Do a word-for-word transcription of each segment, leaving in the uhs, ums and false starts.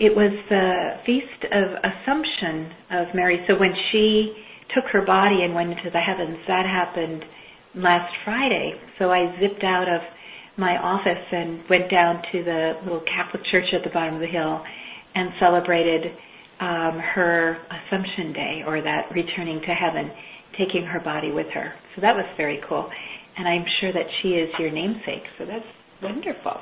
it was the Feast of Assumption of Mary. So when she took her body and went into the heavens, that happened last Friday. So I zipped out of my office and went down to the little Catholic church at the bottom of the hill and celebrated um, her Assumption Day, or that returning to heaven, taking her body with her. So that was very cool. And I'm sure that she is your namesake, so that's wonderful.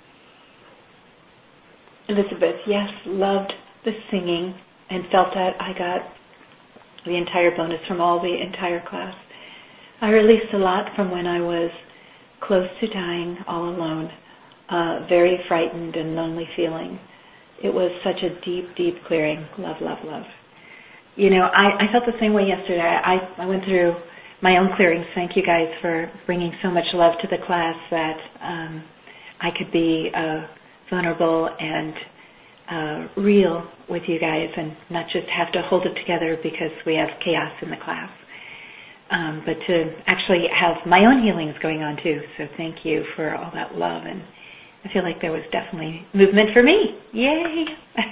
Elizabeth, yes, loved the singing and felt that I got the entire bonus from all the entire class. I released a lot from when I was close to dying, all alone, uh, very frightened and lonely feeling. It was such a deep, deep clearing. Love, love, love. You know, I, I felt the same way yesterday. I, I went through my own clearings. Thank you guys for bringing so much love to the class that um, I could be uh, vulnerable and uh, real with you guys and not just have to hold it together because we have chaos in the class. Um, but to actually have my own healings going on too. So thank you for all that love, and I feel like there was definitely movement for me. Yay!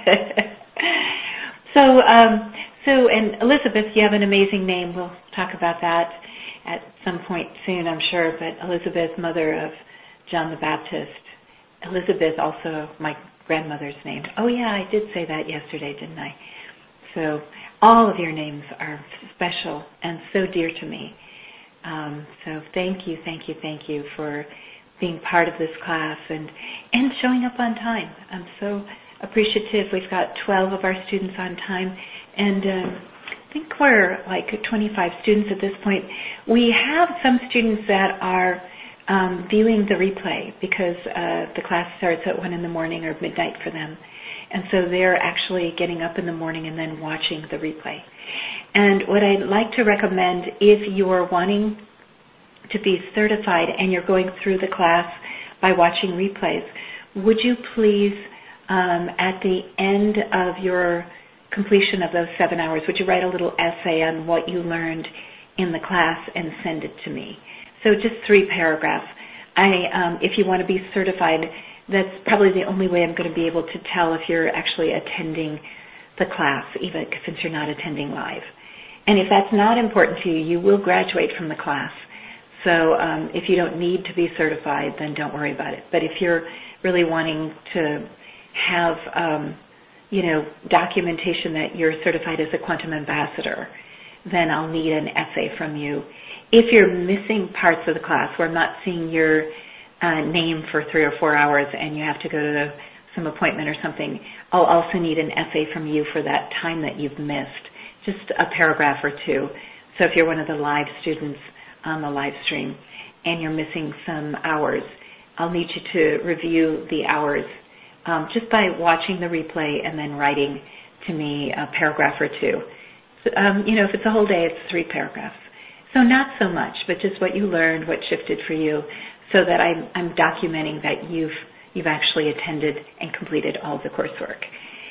so, um, so, and Elizabeth, you have an amazing name. We'll talk about that at some point soon, I'm sure. But Elizabeth, mother of John the Baptist. Elizabeth, also my grandmother's name. Oh yeah, I did say that yesterday, didn't I? So all of your names are special and so dear to me. Um, so thank you, thank you, thank you for being part of this class and, and showing up on time. I'm so appreciative. We've got twelve of our students on time, and um, I think we're like twenty-five students at this point. We have some students that are um, viewing the replay because uh, the class starts at one in the morning or midnight for them. And so they're actually getting up in the morning and then watching the replay. And what I'd like to recommend, if you're wanting to be certified and you're going through the class by watching replays, would you please, um, at the end of your completion of those seven hours, would you write a little essay on what you learned in the class and send it to me? So just three paragraphs. I, um, if you want to be certified, that's probably the only way I'm going to be able to tell if you're actually attending the class, even since you're not attending live. And if that's not important to you, you will graduate from the class. So um, if you don't need to be certified, then don't worry about it. But if you're really wanting to have, um, you know, documentation that you're certified as a quantum ambassador, then I'll need an essay from you. If you're missing parts of the class where I'm not seeing your Uh, name for three or four hours and you have to go to the, some appointment or something, I'll also need an essay from you for that time that you've missed, just a paragraph or two. So if you're one of the live students on the live stream and you're missing some hours, I'll need you to review the hours um, just by watching the replay and then writing to me a paragraph or two. So, um, you know, if it's a whole day, it's three paragraphs. So not so much, but just what you learned, what shifted for you, so that I'm, I'm documenting that you've you've actually attended and completed all of the coursework.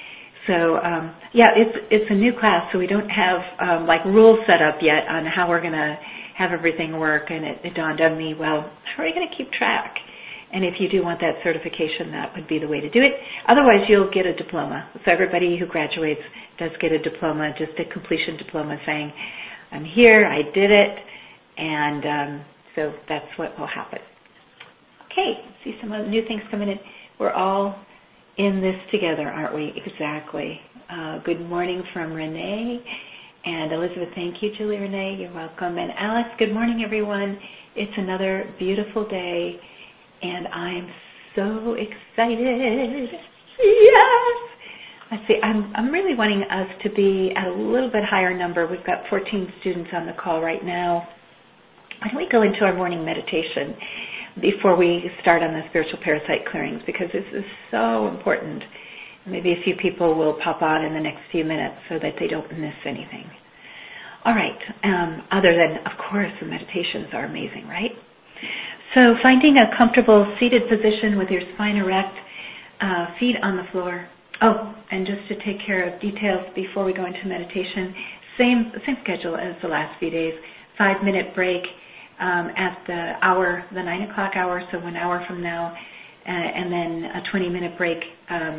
So um, yeah, it's it's a new class, so we don't have um, like rules set up yet on how we're going to have everything work. And it, it dawned on me, well, how are we going to keep track? And if you do want that certification, that would be the way to do it. Otherwise, you'll get a diploma. So everybody who graduates does get a diploma, just a completion diploma saying, I'm here, I did it, and um, so that's what will happen. Okay, see some other new things coming in. We're all in this together, aren't we? Exactly. Uh, good morning from Renee. And Elizabeth, thank you, Julie Renee. You're welcome. And Alex, good morning, everyone. It's another beautiful day, and I'm so excited. Yes! Let's see, I'm, I'm really wanting us to be at a little bit higher number. We've got fourteen students on the call right now. Why don't we go into our morning meditation before we start on the spiritual parasite clearings, because this is so important. Maybe a few people will pop on in the next few minutes so that they don't miss anything. All right, um, other than, of course, the meditations are amazing, right? So finding a comfortable seated position with your spine erect, uh, feet on the floor. Oh, and just to take care of details before we go into meditation, same, same schedule as the last few days, five-minute break, Um, at the hour, the nine o'clock hour, so one hour from now, uh, and then a twenty-minute break um,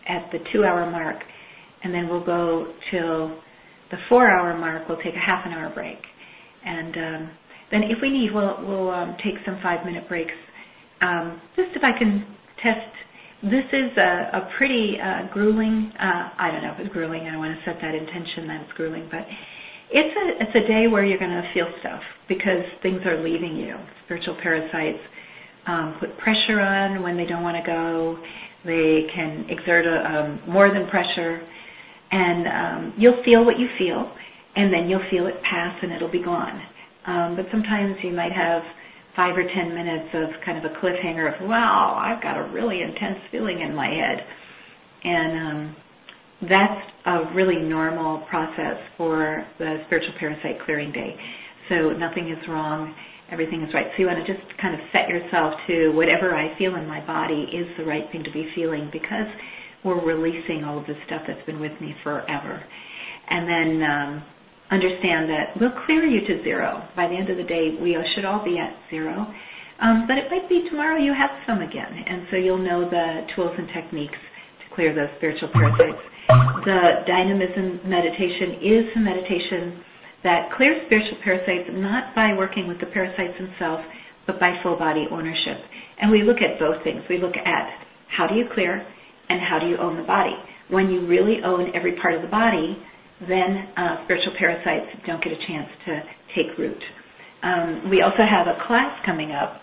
at the two-hour mark, and then we'll go till the four-hour mark. We'll take a half an hour break, and um, then if we need, we'll, we'll um, take some five-minute breaks. Um, just if I can test, this is a, a pretty uh, grueling, uh, I don't know if it's grueling, I don't want to set that intention that it's grueling, but it's a, it's a day where you're going to feel stuff because things are leaving you. Spiritual parasites um, put pressure on when they don't want to go. They can exert a, um, more than pressure, and um, you'll feel what you feel, and then you'll feel it pass and it'll be gone. Um, but sometimes you might have five or ten minutes of kind of a cliffhanger of, wow, I've got a really intense feeling in my head. And um, that's a really normal process for the spiritual parasite clearing day. So nothing is wrong, everything is right. So you want to just kind of set yourself to whatever I feel in my body is the right thing to be feeling, because we're releasing all of the stuff that's been with me forever. And then um, understand that we'll clear you to zero. By the end of the day, we should all be at zero. Um, but it might be tomorrow you have some again. And so you'll know the tools and techniques to clear those spiritual parasites. The dynamism meditation is a meditation that clears spiritual parasites not by working with the parasites themselves, but by full body ownership. And we look at both things. We look at how do you clear and how do you own the body. When you really own every part of the body, then uh, spiritual parasites don't get a chance to take root. Um, we also have a class coming up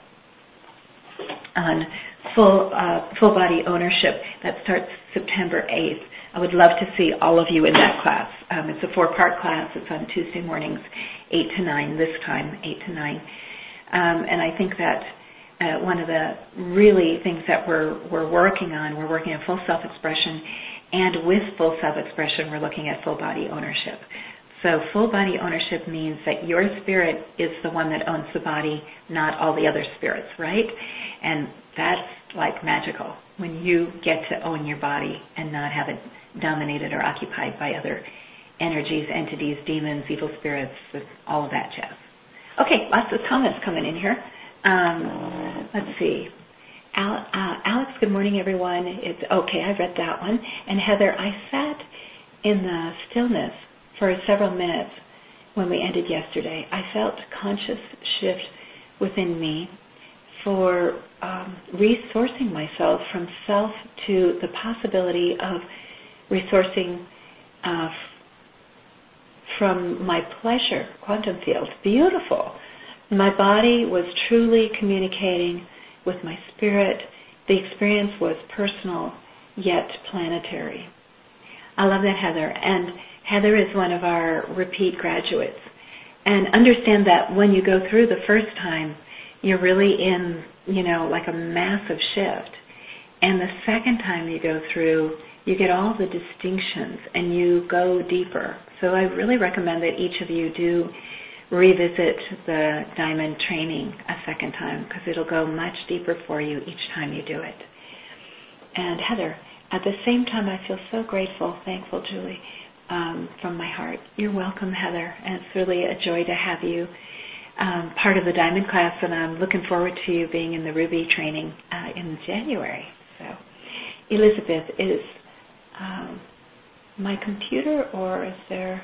on full uh, full body ownership that starts September eighth. I would love to see all of you in that class. Um, it's a four-part class. It's on Tuesday mornings, eight to nine this time, eight to nine. Um, and I think that uh, one of the really things that we're we're working on, we're working on full self-expression. And with full self-expression, we're looking at full body ownership. So full body ownership means that your spirit is the one that owns the body, not all the other spirits, right? And that's like magical when you get to own your body and not have it dominated or occupied by other energies, entities, demons, evil spirits, all of that jazz. Okay, lots of comments coming in here. Um, let's see. Al, uh, Alex, good morning, everyone. It's okay, I read that one. And Heather, I sat in the stillness for several minutes when we ended yesterday. I felt conscious shift within me for um, resourcing myself from self to the possibility of resourcing uh, f- from my pleasure quantum field. Beautiful. My body was truly communicating with my spirit. The experience was personal, yet planetary. I love that, Heather. And Heather is one of our repeat graduates. And understand that when you go through the first time, you're really in, you know, like a massive shift. And the second time you go through, you get all the distinctions and you go deeper. So I really recommend that each of you do revisit the diamond training a second time, because it'll go much deeper for you each time you do it. And Heather, at the same time, I feel so grateful, thankful, Julie, um, from my heart. You're welcome, Heather, and it's really a joy to have you um, part of the diamond class, and I'm looking forward to you being in the Ruby training uh, in January. So, Elizabeth, is um, my computer, or is there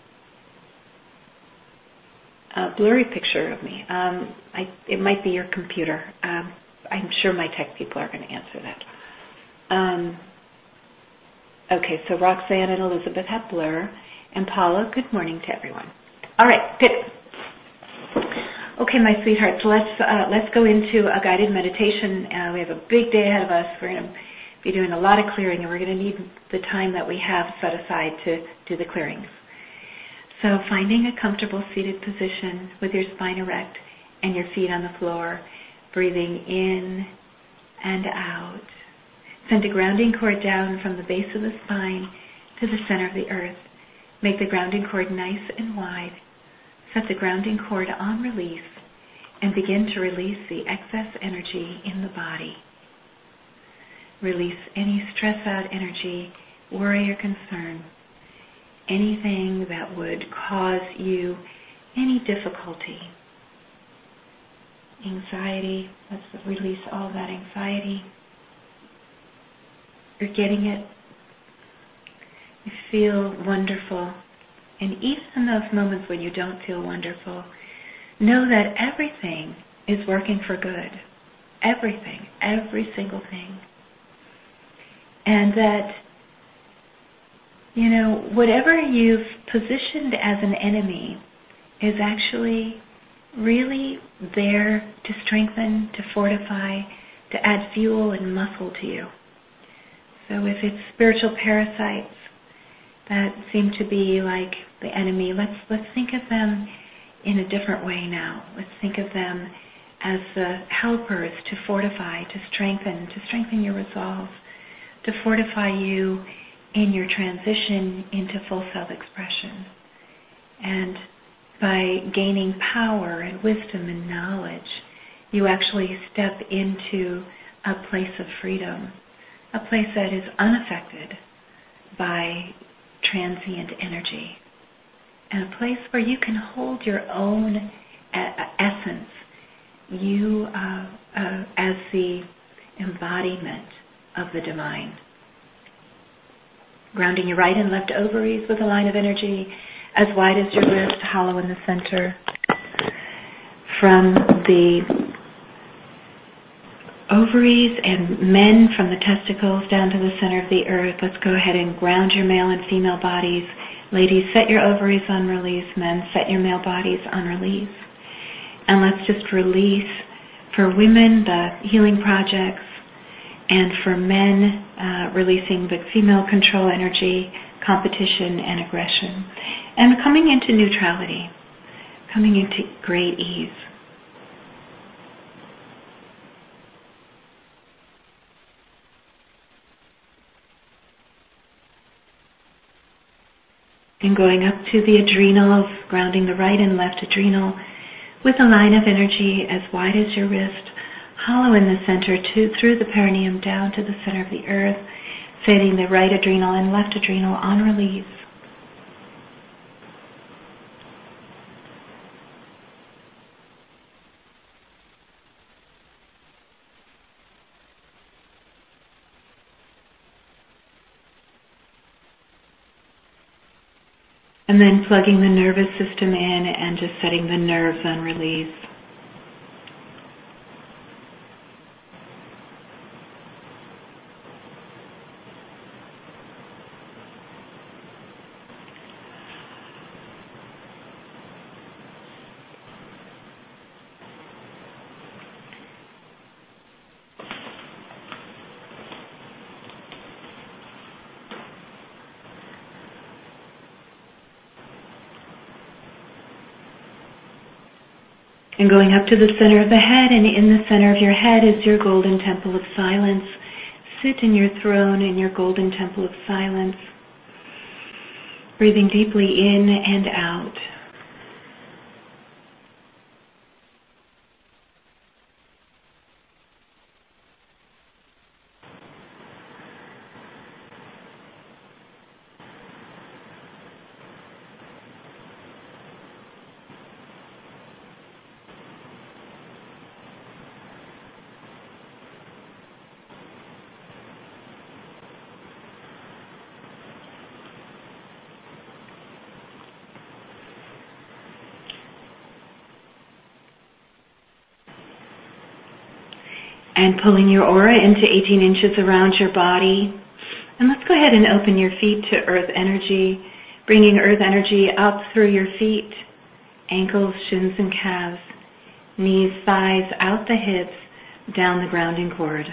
a blurry picture of me? Um, I, it might be your computer. Um, I'm sure my tech people are going to answer that. Um, okay, so Roxanne and Elizabeth have blur. And Paula, good morning to everyone. All right, good. Okay, my sweethearts, let's uh, let's go into a guided meditation. Uh, we have a big day ahead of us. We're going to be doing a lot of clearing, and we're going to need the time that we have set aside to do the clearings. So finding a comfortable seated position with your spine erect and your feet on the floor, breathing in and out. Send a grounding cord down from the base of the spine to the center of the earth. Make the grounding cord nice and wide. Set the grounding cord on release and begin to release the excess energy in the body. Release any stress out energy, worry or concern. Anything that would cause you any difficulty. Anxiety, let's release all that anxiety. You're getting it, feel wonderful. And even in those moments when you don't feel wonderful, know that everything is working for good. Everything, every single thing. And that, you know, whatever you've positioned as an enemy is actually really there to strengthen, to fortify, to add fuel and muscle to you. So if it's spiritual parasites that seem to be like the enemy, let's let's think of them in a different way now. Let's think of them as the helpers to fortify, to strengthen, to strengthen your resolve, to fortify you in your transition into full self-expression. And by gaining power and wisdom and knowledge, you actually step into a place of freedom, a place that is unaffected by transient energy, and a place where you can hold your own essence, you uh, uh, as the embodiment of the divine. Grounding your right and left ovaries with a line of energy as wide as your wrist, hollow in the center. From the ovaries and men from the testicles down to the center of the earth, let's go ahead and ground your male and female bodies. Ladies, set your ovaries on release. Men, set your male bodies on release. And let's just release, for women, the healing projects, and for men, uh, releasing the female control energy, competition, and aggression. And coming into neutrality, coming into great ease. And going up to the adrenals, grounding the right and left adrenal with a line of energy as wide as your wrist, hollow in the center, to, through the perineum down to the center of the earth, setting the right adrenal and left adrenal on release. And then plugging the nervous system in and just setting the nerves on release. And going up to the center of the head, and in the center of your head is your golden temple of silence. Sit in your throne in your golden temple of silence, breathing deeply in and out. And pulling your aura into eighteen inches around your body. And let's go ahead and open your feet to earth energy, bringing earth energy up through your feet, ankles, shins, and calves, knees, thighs, out the hips, down the grounding cord.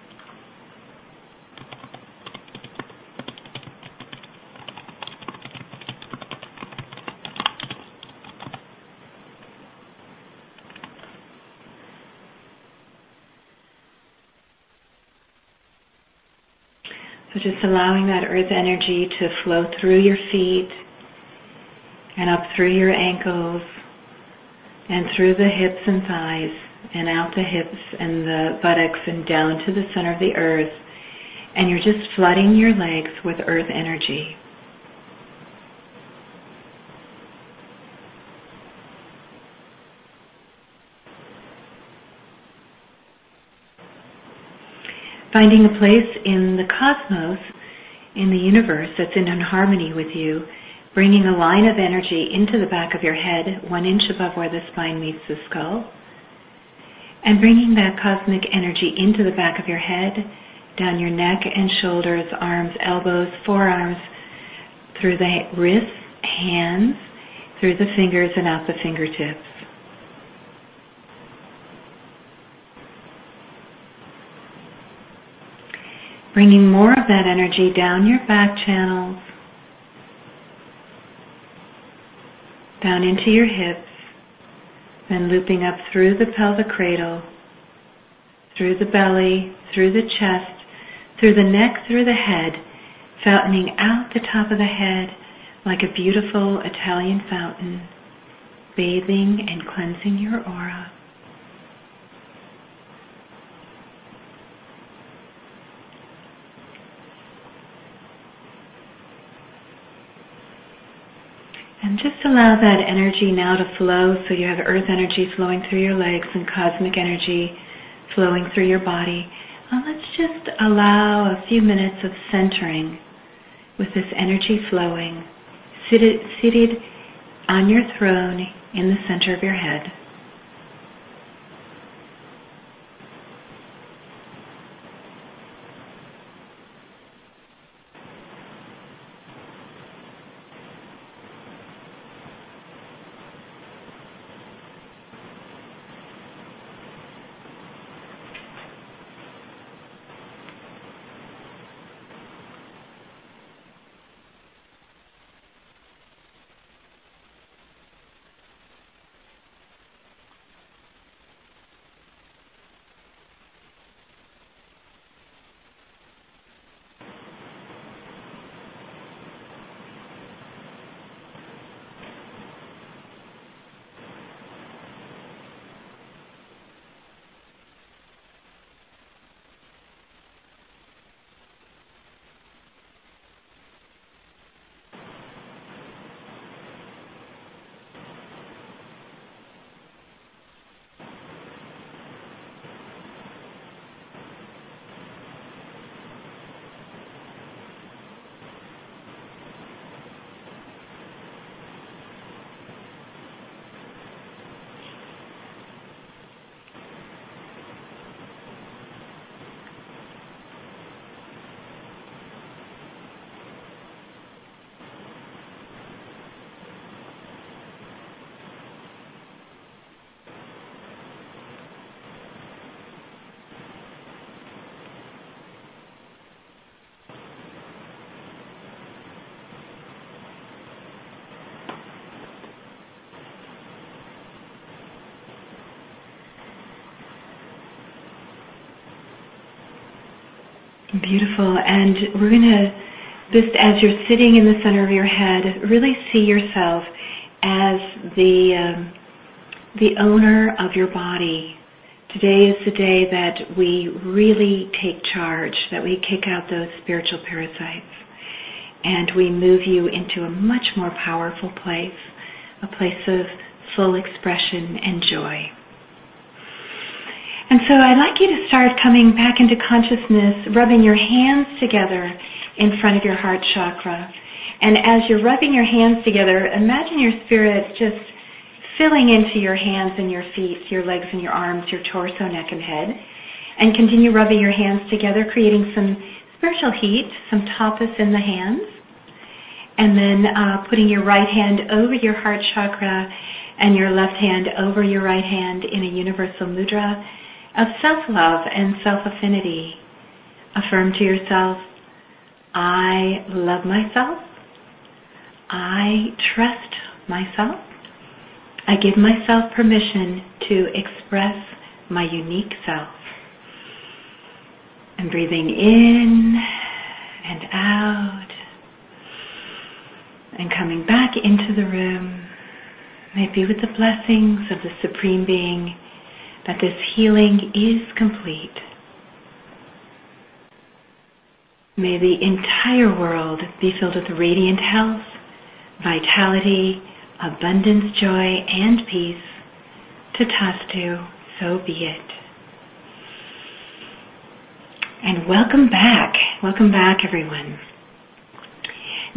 So just allowing that earth energy to flow through your feet and up through your ankles and through the hips and thighs and out the hips and the buttocks and down to the center of the earth. And you're just flooding your legs with earth energy. Finding a place in the cosmos in the universe that's in harmony with you, bringing a line of energy into the back of your head, one inch above where the spine meets the skull, and bringing that cosmic energy into the back of your head, down your neck and shoulders, arms, elbows, forearms, through the wrists, hands, through the fingers and out the fingertips. Bringing more of that energy down your back channels, down into your hips, then looping up through the pelvic cradle, through the belly, through the chest, through the neck, through the head, fountaining out the top of the head like a beautiful Italian fountain, bathing and cleansing your aura. And just allow that energy now to flow, so you have earth energy flowing through your legs and cosmic energy flowing through your body. Now let's just allow a few minutes of centering with this energy flowing, seated, seated on your throne in the center of your head. Beautiful. And we're going to, just as you're sitting in the center of your head, really see yourself as the um, the owner of your body. Today is the day that we really take charge, that we kick out those spiritual parasites, and we move you into a much more powerful place, a place of full expression and joy. And so I'd like you to start coming back into consciousness, rubbing your hands together in front of your heart chakra. And as you're rubbing your hands together, imagine your spirit just filling into your hands and your feet, your legs and your arms, your torso, neck, and head. And continue rubbing your hands together, creating some spiritual heat, some tapas in the hands. And then uh, putting your right hand over your heart chakra and your left hand over your right hand in a universal mudra of self-love and self-affinity. Affirm to yourself, I love myself. I trust myself. I give myself permission to express my unique self. And breathing in and out and coming back into the room, maybe with the blessings of the Supreme Being, that this healing is complete. May the entire world be filled with radiant health, vitality, abundance, joy, and peace. Tatastu, so be it. And welcome back. Welcome back, everyone.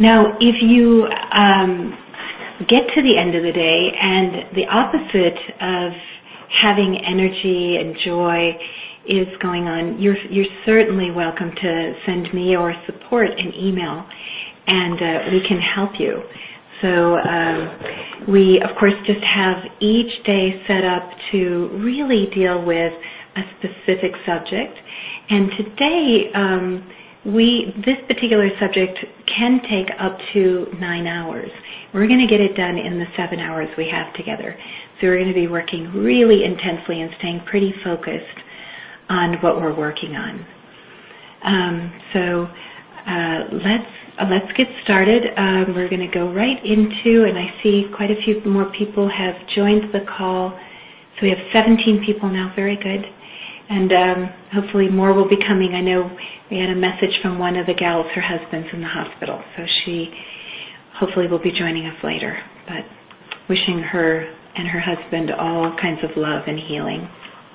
Now, if you um, get to the end of the day and the opposite of having energy and joy is going on, you're, you're certainly welcome to send me or support an email, and uh, we can help you. So um, we, of course, just have each day set up to really deal with a specific subject. And today, um, we this particular subject can take up to nine hours. We're going to get it done in the seven hours we have together. So we're going to be working really intensely and staying pretty focused on what we're working on. Um, so uh, let's uh, let's get started. Um, we're going to go right into, and I see quite a few more people have joined the call. So we have seventeen people now. Very good. And um, hopefully more will be coming. I know we had a message from one of the gals, her husband's in the hospital, so she hopefully will be joining us later. But wishing her and her husband all kinds of love and healing.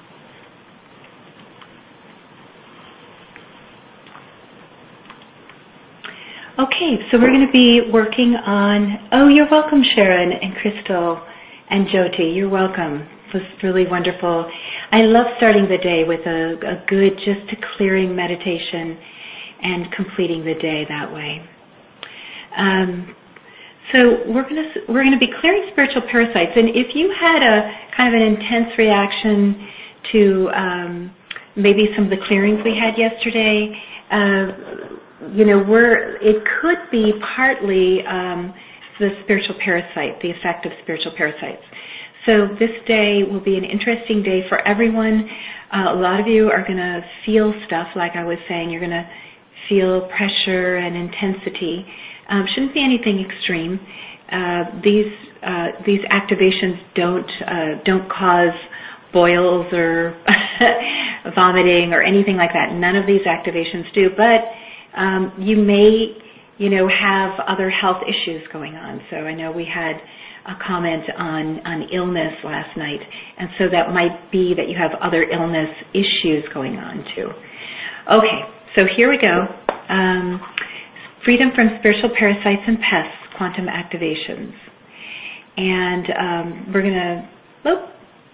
Okay, so we're going to be working on, oh, you're welcome, Sharon and Crystal and Jyoti. You're welcome. It was really wonderful. I love starting the day with a, a good, just a clearing meditation and completing the day that way. Um, so we're going to we're going to be clearing spiritual parasites. And if you had a kind of an intense reaction to um, maybe some of the clearings we had yesterday, uh, you know, we're it could be partly um, the spiritual parasite, the effect of spiritual parasites. So this day will be an interesting day for everyone. Uh, a lot of you are going to feel stuff, like I was saying. You're going to feel pressure and intensity. Um, shouldn't be anything extreme. Uh, these uh, these activations don't uh, don't cause boils or vomiting or anything like that. None of these activations do. But um, you may, you know, have other health issues going on. So I know we had a comment on, on illness last night, and so that might be that you have other illness issues going on too. Okay, so here we go. Um, freedom from spiritual parasites and pests, quantum activations. And um, we're going to, oh,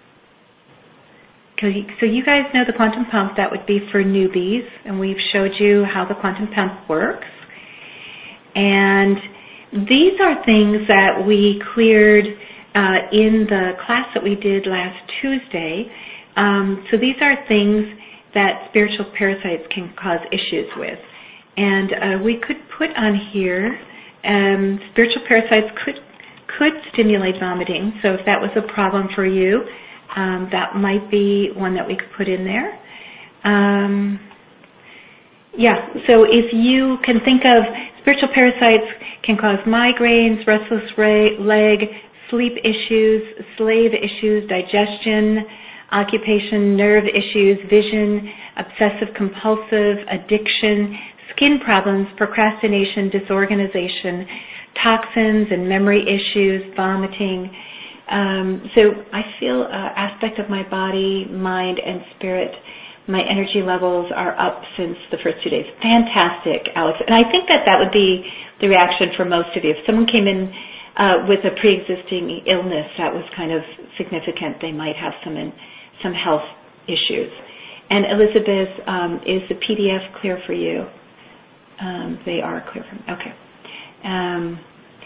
so you guys know the quantum pump, that would be for newbies, and we've showed you how the quantum pump works. And these are things that we cleared uh, in the class that we did last Tuesday. Um, so these are things that spiritual parasites can cause issues with. And uh, we could put on here, um, spiritual parasites could could stimulate vomiting. So if that was a problem for you, um, that might be one that we could put in there. Um, yeah, so if you can think of spiritual parasites can cause migraines, restless leg, sleep issues, slave issues, digestion, occupation, nerve issues, vision, obsessive-compulsive, addiction, skin problems, procrastination, disorganization, toxins and memory issues, vomiting. Um, so I feel an aspect of my body, mind, and spirit. My energy levels are up since the first two days. Fantastic, Alex. And I think that that would be the reaction for most of you. If someone came in uh, with a pre-existing illness that was kind of significant, they might have some in, some health issues. And Elizabeth, um, is the P D F clear for you? Um, they are clear for me. Okay. Um,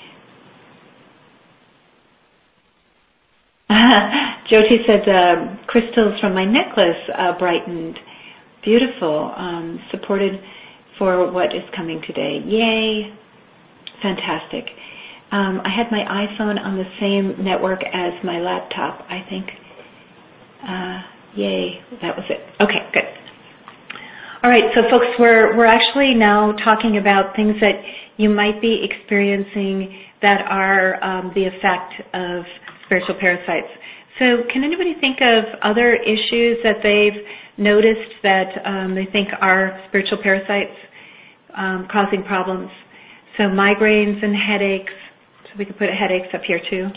Jyoti said, uh, crystals from my necklace uh, brightened. Beautiful. Um, supported for what is coming today. Yay. Fantastic. Um, I had my iPhone on the same network as my laptop, I think. Uh, yay. That was it. Okay, good. All right, so folks, we're, we're actually now talking about things that you might be experiencing that are um, the effect of spiritual parasites. So can anybody think of other issues that they've noticed that um, they think are spiritual parasites um, causing problems? So migraines and headaches. So we could put headaches up here too.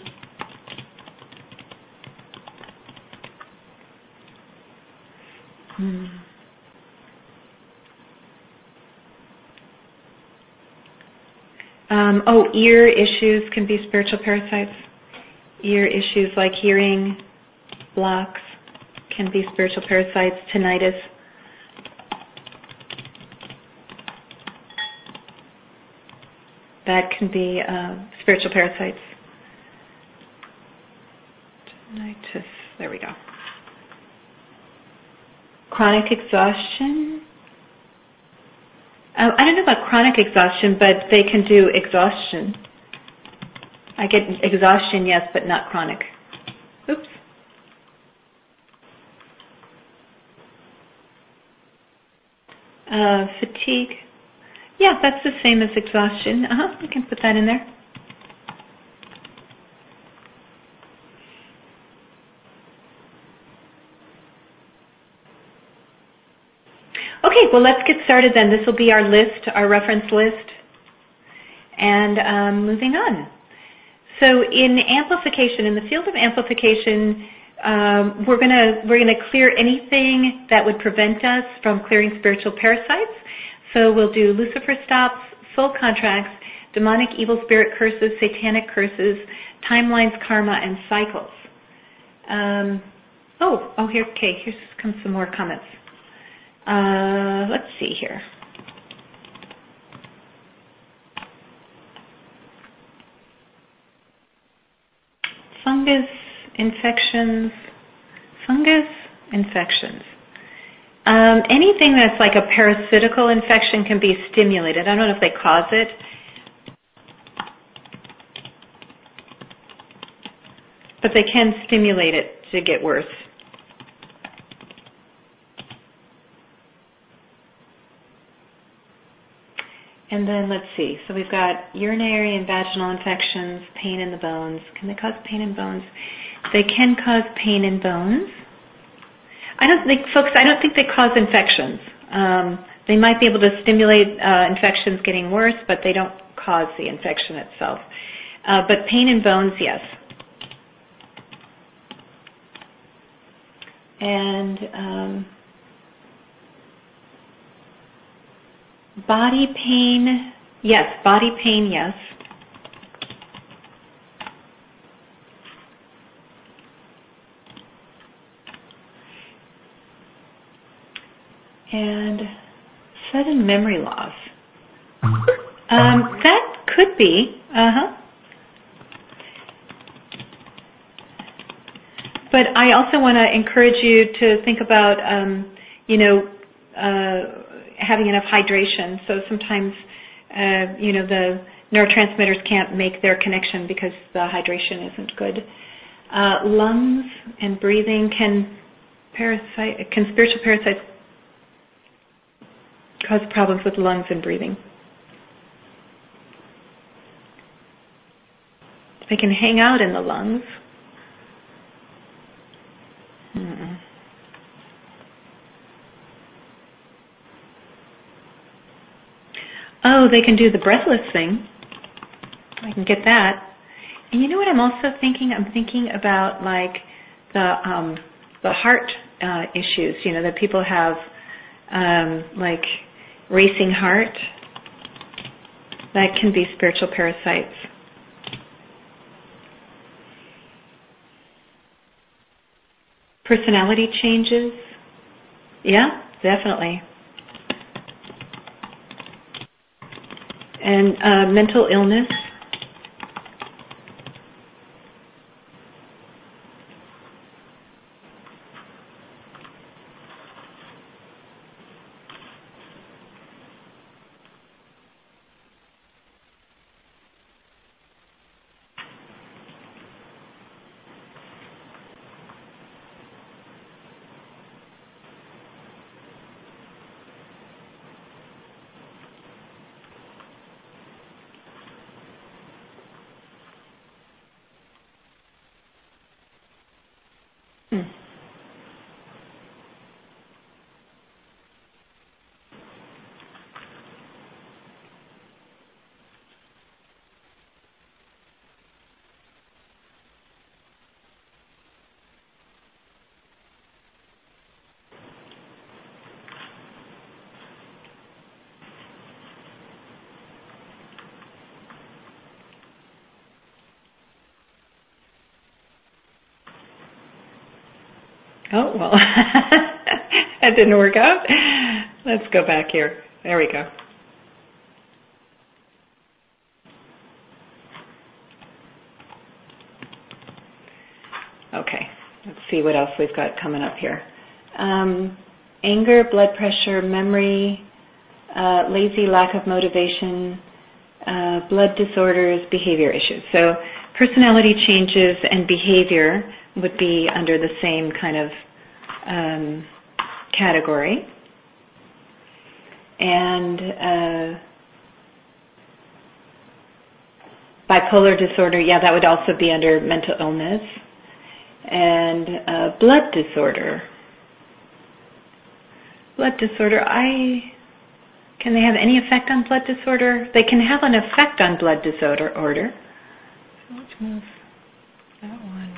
Hmm. Um, oh, ear issues can be spiritual parasites. Ear issues like hearing blocks can be spiritual parasites. Tinnitus. That can be uh, spiritual parasites. Tinnitus. There we go. Chronic exhaustion. Uh, I don't know about chronic exhaustion, but they can do exhaustion. I get exhaustion, yes, but not chronic. Oops. Uh, fatigue. Yeah, that's the same as exhaustion. Uh-huh, we can put that in there. Okay, well, let's get started then. This will be our list, our reference list. And um, moving on. So in amplification, in the field of amplification, um, we're going to we're going to clear anything that would prevent us from clearing spiritual parasites. So we'll do Lucifer stops, soul contracts, demonic evil spirit curses, satanic curses, timelines, karma, and cycles. Um, oh, oh, here, okay, here comes some more comments. Uh, let's see here. Fungus infections, fungus infections. Um, anything that's like a parasitical infection can be stimulated. I don't know if they cause it. But they can stimulate it to get worse. And then let's see. So we've got urinary and vaginal infections, pain in the bones. Can they cause pain in bones? They can cause pain in bones. I don't think, folks, I don't think they cause infections. Um, they might be able to stimulate uh, infections getting worse, but they don't cause the infection itself. Uh, but pain in bones, yes. And um, body pain, yes, body pain, yes. And sudden memory loss. Um, that could be, uh-huh. But I also want to encourage you to think about, um, you know, uh, having enough hydration. So sometimes, uh, you know, the neurotransmitters can't make their connection because the hydration isn't good. Uh, lungs and breathing can parasite, can spiritual parasites cause problems with lungs and breathing. They can hang out in the lungs. Hmm. Oh, they can do the breathless thing. I can get that. And you know what I'm also thinking? I'm thinking about like the um, the heart uh, issues, you know, that people have, um, like racing heart. That can be spiritual parasites. Personality changes. Yeah, definitely. And uh, mental illness. Oh, well, that didn't work out. Let's go back here. There we go. Okay, let's see what else we've got coming up here. Um, anger, blood pressure, memory, uh, lazy, lack of motivation, uh, blood disorders, behavior issues. So personality changes and behavior would be under the same kind of um, category. And uh, bipolar disorder, yeah, that would also be under mental illness. And uh, blood disorder. Blood disorder, I, can they have any effect on blood disorder? They can have an effect on blood disorder. Order. So let's move that one.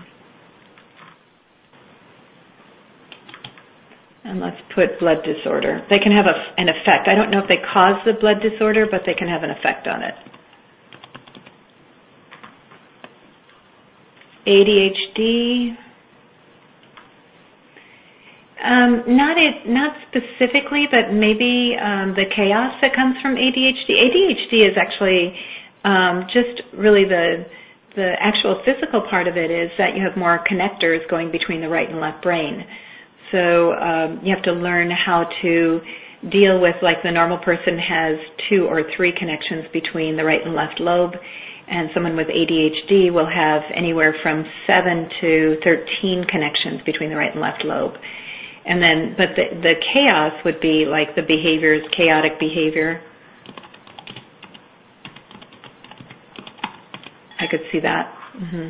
And let's put blood disorder. They can have a, an effect. I don't know if they cause the blood disorder, but they can have an effect on it. A D H D. Um, not it, not specifically, but maybe um, the chaos that comes from A D H D. A D H D is actually um, just really the the actual physical part of it is that you have more connectors going between the right and left brain. So um, you have to learn how to deal with, like the normal person has two or three connections between the right and left lobe, and someone with A D H D will have anywhere from seven to thirteen connections between the right and left lobe. And then, but the, the chaos would be like the behaviors, chaotic behavior. I could see that. Mm-hmm.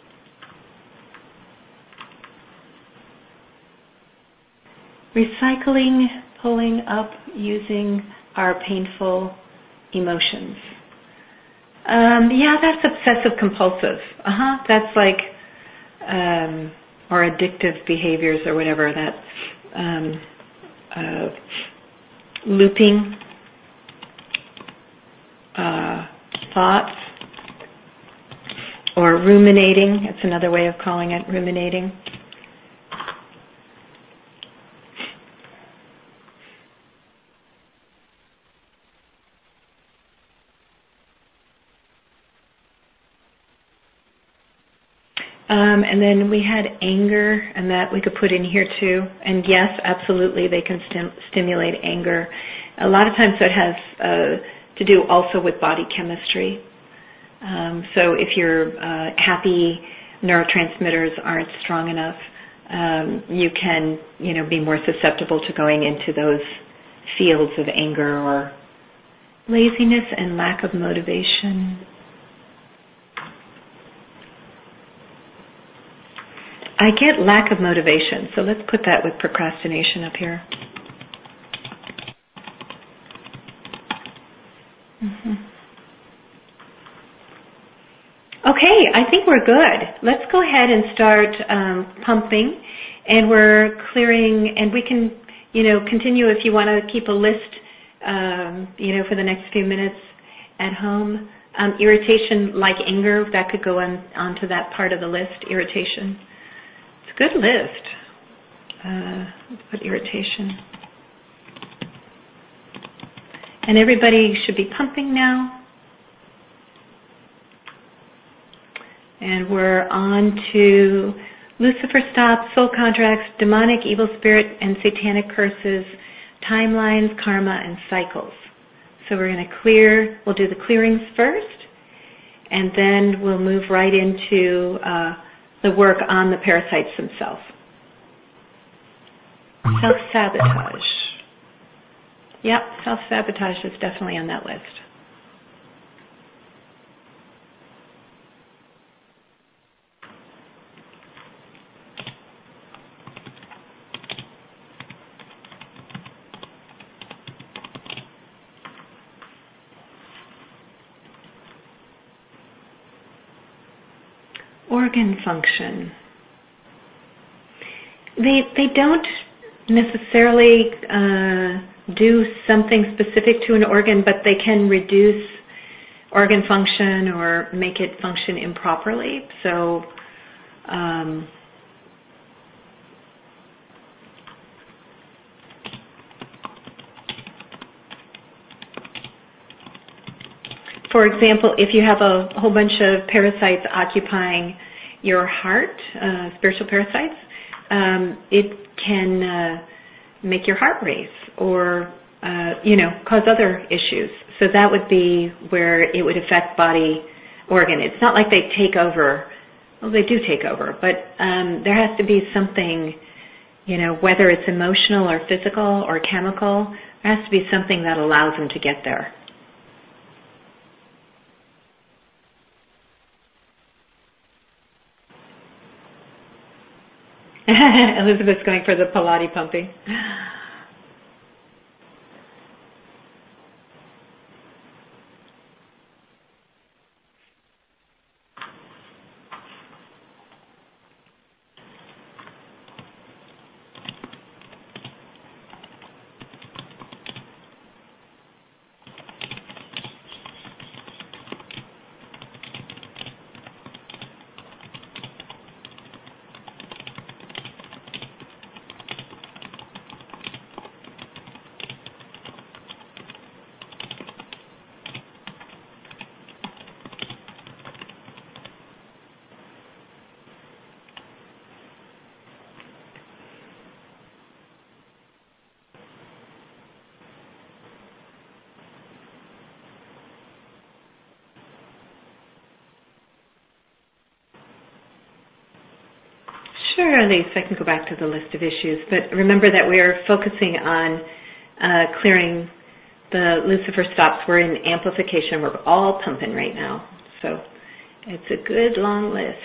Recycling, pulling up, using our painful emotions. Um, yeah, that's obsessive compulsive. Uh-huh. That's like, um, or addictive behaviors or whatever. That um, uh, looping uh, thoughts or ruminating. That's another way of calling it, ruminating. Um, and then we had anger, and that we could put in here too. And yes, absolutely, they can stim- stimulate anger. A lot of times that has uh, to do also with body chemistry. Um, so if your uh, happy neurotransmitters aren't strong enough, um, you can, you know, be more susceptible to going into those fields of anger or laziness and lack of motivation. I get lack of motivation, so let's put that with procrastination up here. Mm-hmm. Okay, I think we're good. Let's go ahead and start um, pumping, and we're clearing, and we can, you know, continue if you want to keep a list, um, you know, for the next few minutes at home. Um, irritation, like anger, that could go on onto that part of the list, irritation. Good list. Uh, let's put irritation. And everybody should be pumping now. And we're on to Lucifer stops, soul contracts, demonic, evil spirit, and satanic curses, timelines, karma, and cycles. So we're going to clear, we'll do the clearings first, and then we'll move right into uh, the work on the parasites themselves. Self-sabotage. Yep, self-sabotage is definitely on that list. Organ function. They they don't necessarily uh, do something specific to an organ, but they can reduce organ function or make it function improperly. So um, for example, if you have a whole bunch of parasites occupying your heart, uh, spiritual parasites, um, it can uh, make your heart race or, uh, you know, cause other issues. So that would be where it would affect body organ. It's not like they take over. Well, they do take over, but um, there has to be something, you know, whether it's emotional or physical or chemical, there has to be something that allows them to get there. Elizabeth's going for the Pilates pumping. Sure, Elise, I can go back to the list of issues, but remember that we are focusing on uh, clearing the Lucifer stops. We're in amplification. We're all pumping right now, so it's a good long list.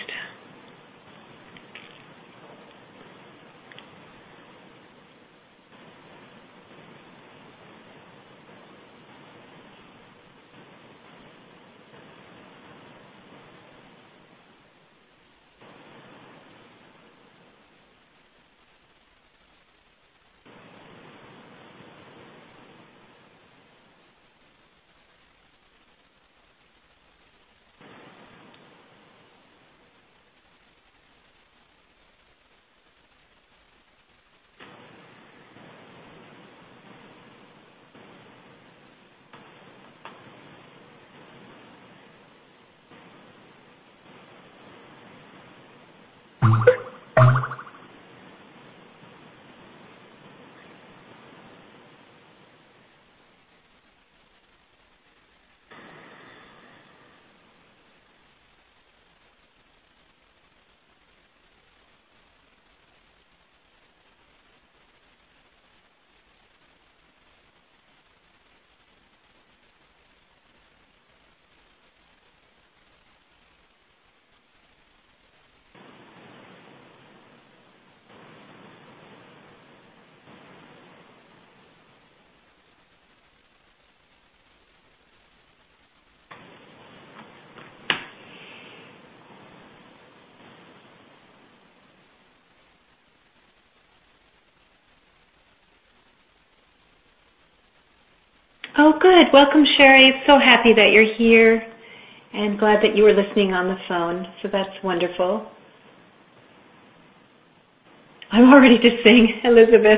Oh, good. Welcome, Sherry. So happy that you're here and glad that you were listening on the phone. So that's wonderful. I'm already to sing, Elizabeth.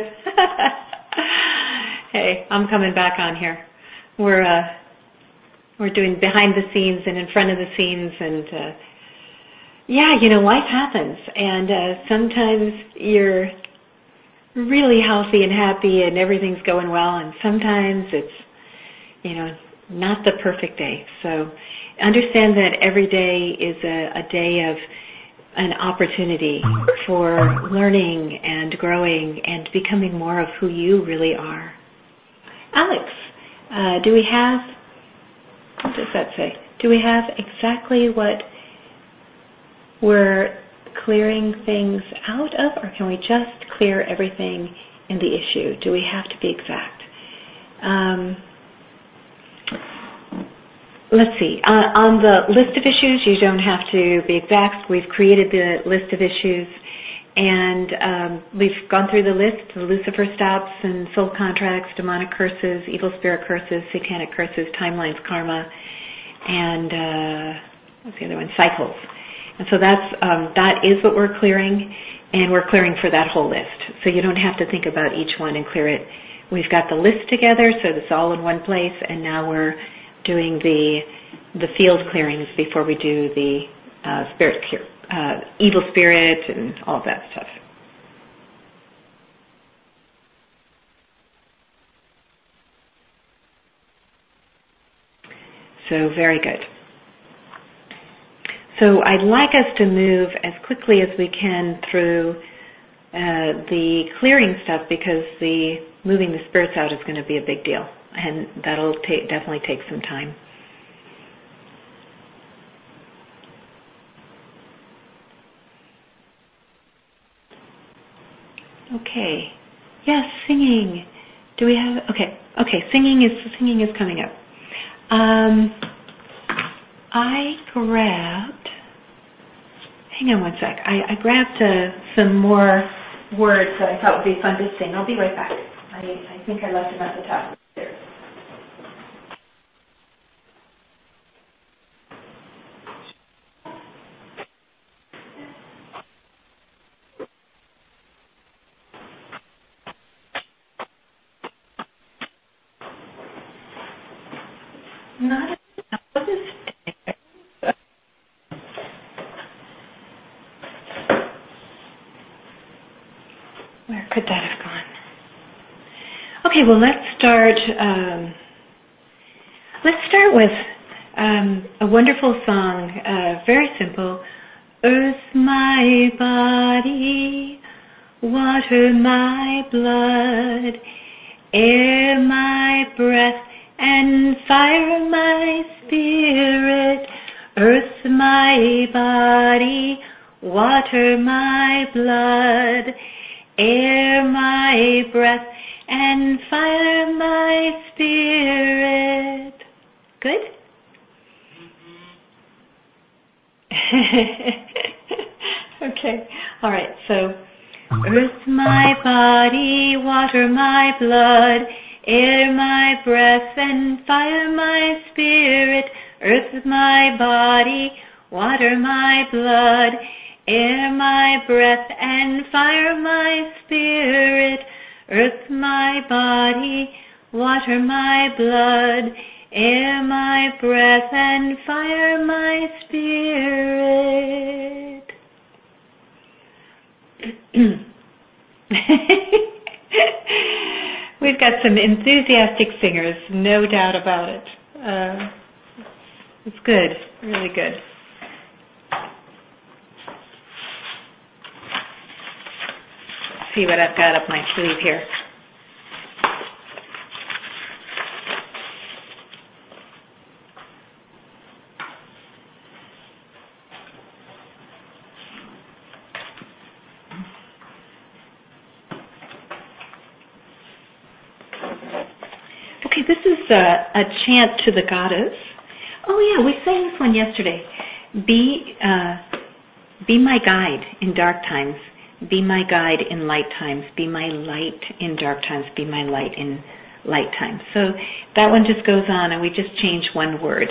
Hey, I'm coming back on here. We're uh, we're doing behind the scenes and in front of the scenes, and uh, yeah, you know, life happens, and uh, sometimes you're really healthy and happy and everything's going well, and sometimes it's, you know, not the perfect day. So understand that every day is a, a day of an opportunity for learning and growing and becoming more of who you really are. Alex, uh, do we have, what does that say? Do we have exactly what we're clearing things out of, or can we just clear everything in the issue? Do we have to be exact? Um, let's see. Uh, on the list of issues, you don't have to be exact. We've created the list of issues, and um, we've gone through the list: the Lucifer stops and soul contracts, demonic curses, evil spirit curses, satanic curses, timelines, karma, and uh, what's the other one? Cycles. And so that's um, that is what we're clearing, and we're clearing for that whole list. So you don't have to think about each one and clear it. We've got the list together, so it's all in one place, and now we're doing the the field clearings before we do the uh, spirit clear, uh, evil spirit and all that stuff. So very good. So I'd like us to move as quickly as we can through uh, the clearing stuff, because the moving the spirits out is going to be a big deal, and that'll ta- definitely take some time. Okay. Yes, singing. Do we have? Okay. Okay. Singing is singing is coming up. Um, I grabbed. Hang on one sec. I, I grabbed uh, some more words that I thought would be fun to sing. I'll be right back. I, I think I left them at the top of the stairs. Not a, what is Where could that have gone? Okay, well, let's start. Um, let's start with um, a wonderful song, uh, very simple. Earth, my body, water, my blood, air, my breath, and fire, my spirit. Earth, my body, water, my blood, air, my breath, and fire, my spirit. Good? Okay. All right. So, earth, my body, water, my blood, air, my breath, and fire, my spirit. Earth, my body, water, my blood, air, my breath, and fire, my spirit. Earth, my body, water, my blood, air, my breath, and fire, my spirit. We've got some enthusiastic singers, no doubt about it. Uh, it's good, really good. Let's see what I've got up my sleeve here. This is a, a chant to the goddess. Oh yeah, we sang this one yesterday. Be uh, be my guide in dark times. Be my guide in light times. Be my light in dark times. Be my light in light times. So that one just goes on, and we just change one word.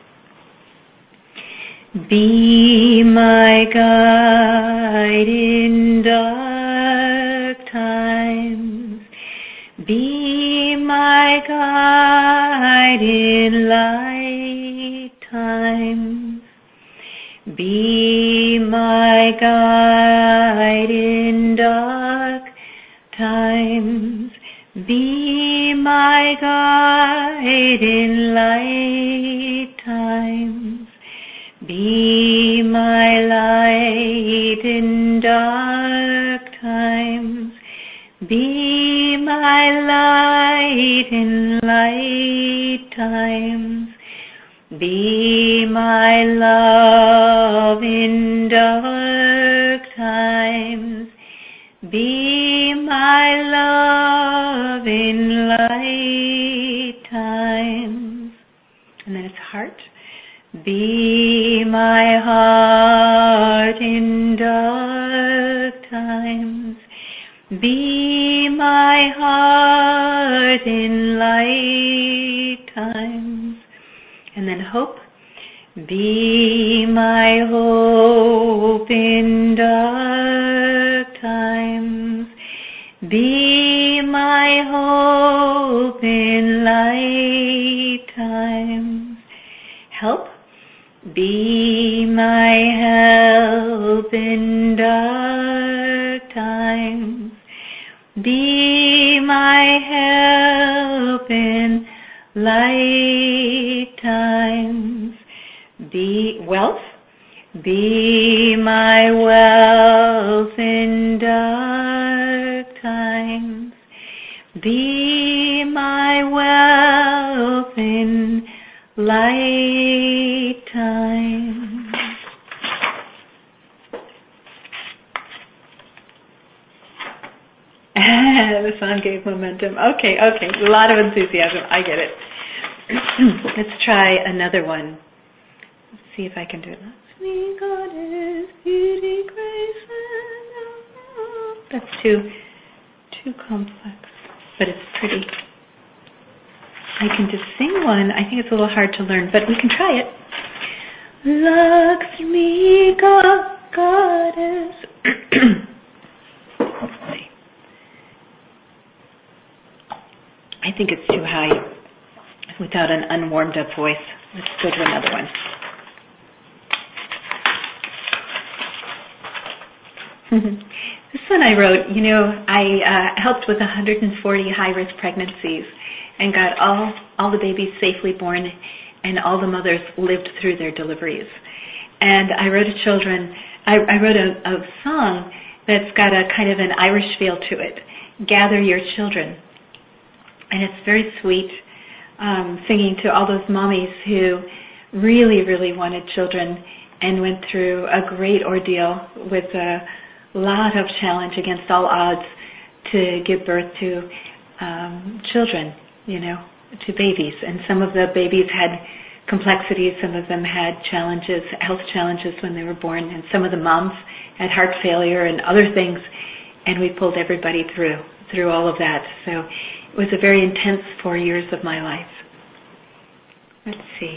Be my guide in dark times. Be my guide in light times. Be my guide in dark times. Be my guide in light times. Be my light in dark times. Be my light in light times. Be my love in dark times. Be my love in light times. And then it's heart. Be my heart in dark times. Be my heart in light times. And then hope. Be my hope in dark times. Be my hope in light times. Help. Be my help in dark times. Be my help in light times. Be wealth. Be my wealth in dark times. Be my wealth in light times. The song gave momentum. Okay, okay. A lot of enthusiasm. I get it. Let's try another one. Let's see if I can do it. Sweet goddess, beauty, grace, and love. That's too, too complex, but it's pretty. I can just sing one. I think it's a little hard to learn, but we can try it. Lakshmi goddess. Let's see. I think it's too high without an unwarmed up voice. Let's go to another one. This one I wrote, you know, I uh, helped with one hundred forty high-risk pregnancies and got all, all the babies safely born, and all the mothers lived through their deliveries. And I wrote a children, I, I wrote a, a song that's got a kind of an Irish feel to it, Gather Your Children. And it's very sweet, um, singing to all those mommies who really, really wanted children and went through a great ordeal with a lot of challenge against all odds to give birth to um, children, you know, to babies. And some of the babies had complexities, some of them had challenges, health challenges when they were born, and some of the moms had heart failure and other things, and we pulled everybody through, through all of that. So it was a very intense four years of my life. Let's see.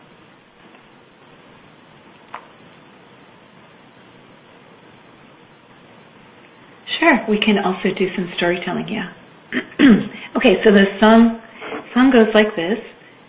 Sure, we can also do some storytelling, yeah. Okay, so the song, song goes like this.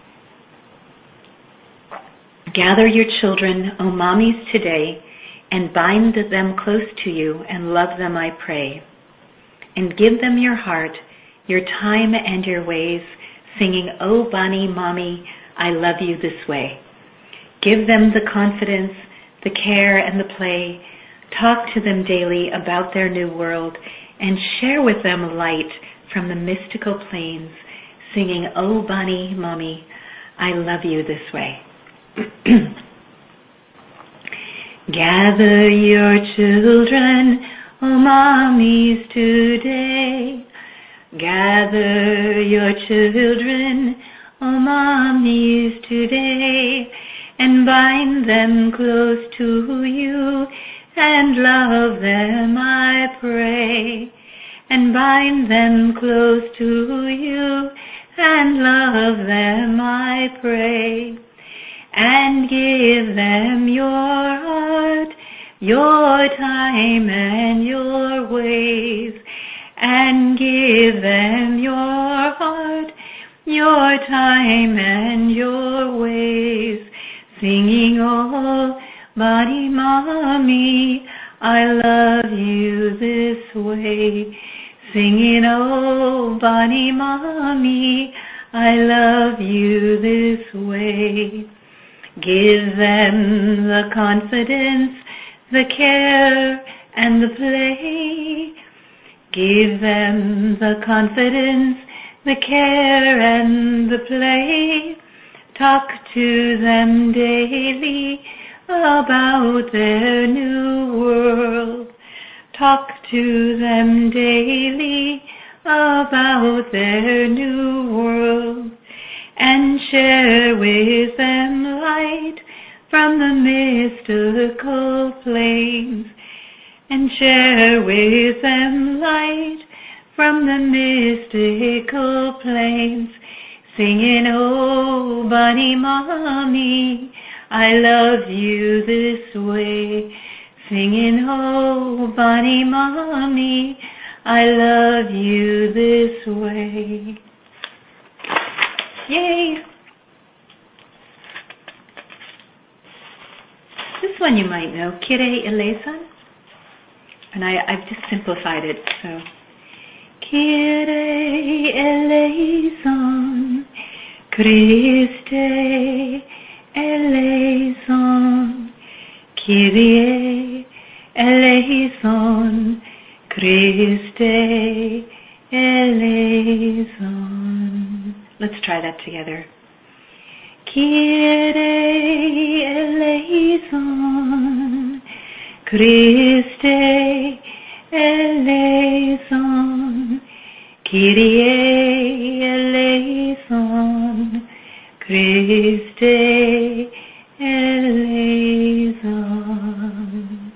Gather your children, O mommies, today, and bind them close to you and love them, I pray. And give them your heart, your time and your ways, singing, Oh, Bonnie, Mommy, I love you this way. Give them the confidence, the care, and the play. Talk to them daily about their new world and share with them light from the mystical plains, singing, Oh, Bonnie, Mommy, I love you this way. Gather your children, oh mommies, today. Gather your children, oh mommies, today, and bind them close to you and love them, I pray. And bind them close to you and love them, I pray. And give them your heart, your time and your ways. And give them your heart, your time and your ways. Singing, oh, Bonnie, Mommy, I love you this way. Singing, oh, Bonnie, Mommy, I love you this way. Give them the confidence, the care, and the play. Give them the confidence, the care, and the play. Talk to them daily about their new world. Talk to them daily about their new world. And share with them light from the mystical plains. And share with them light from the mystical plains. Singing, oh, Bonnie, Mommy, I love you this way. Singing, oh, Bonnie, Mommy, I love you this way. Yay! one you might know, Kyrie eleison. And I, I've just simplified it, so. Kyrie eleison, Christe eleison, Kyrie eleison, Christe eleison. Let's try that together. Kyrie eleison, Christe eleison, Kyrie eleison, Christe eleison.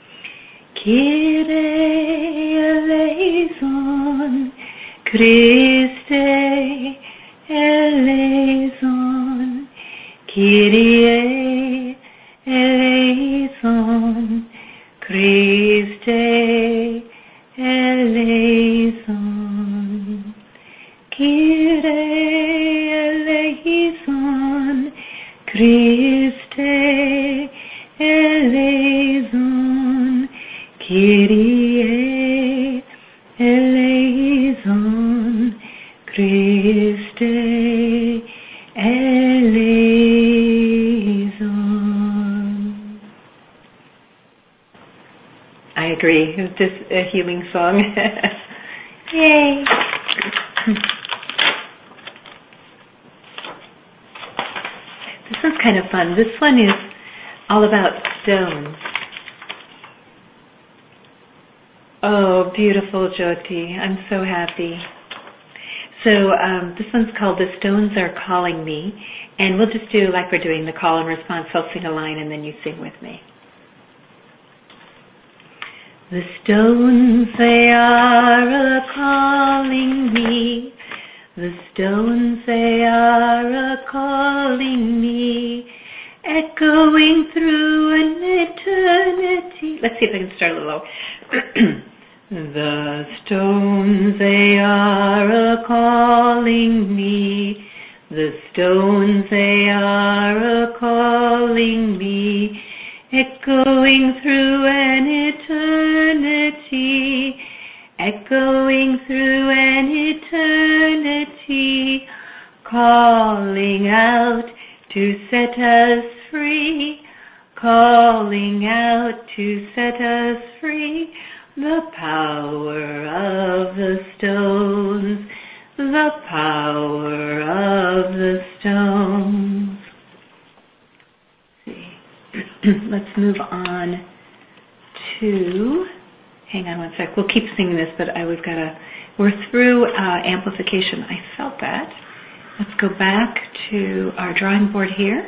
Kyrie eleison, Christe eleison, Kyrie eleison, Christe eleison. Kyrie eleison, Christe eleison, Kyrie eleison, Christe eleison. I agree. It's just a healing song. Yay! This one's kind of fun. This one is all about stones. Oh, beautiful, Jyoti. I'm so happy. So um, this one's called The Stones Are Calling Me. And we'll just do like we're doing the call and response. I'll sing a line and then you sing with me. The stones, they are a-calling me. The stones, they are a-calling me. Echoing through an eternity. Let's see if I can start a little low. The stones, they are a-calling me. The stones, they are a-calling me. Echoing through an eternity, echoing through an eternity, calling out to set us free, calling out to set us free. The power of the stones, the power of the stones. Let's move on to, hang on one sec, we'll keep singing this, but I, we've got to, we're through uh, amplification. I felt that. Let's go back to our drawing board here.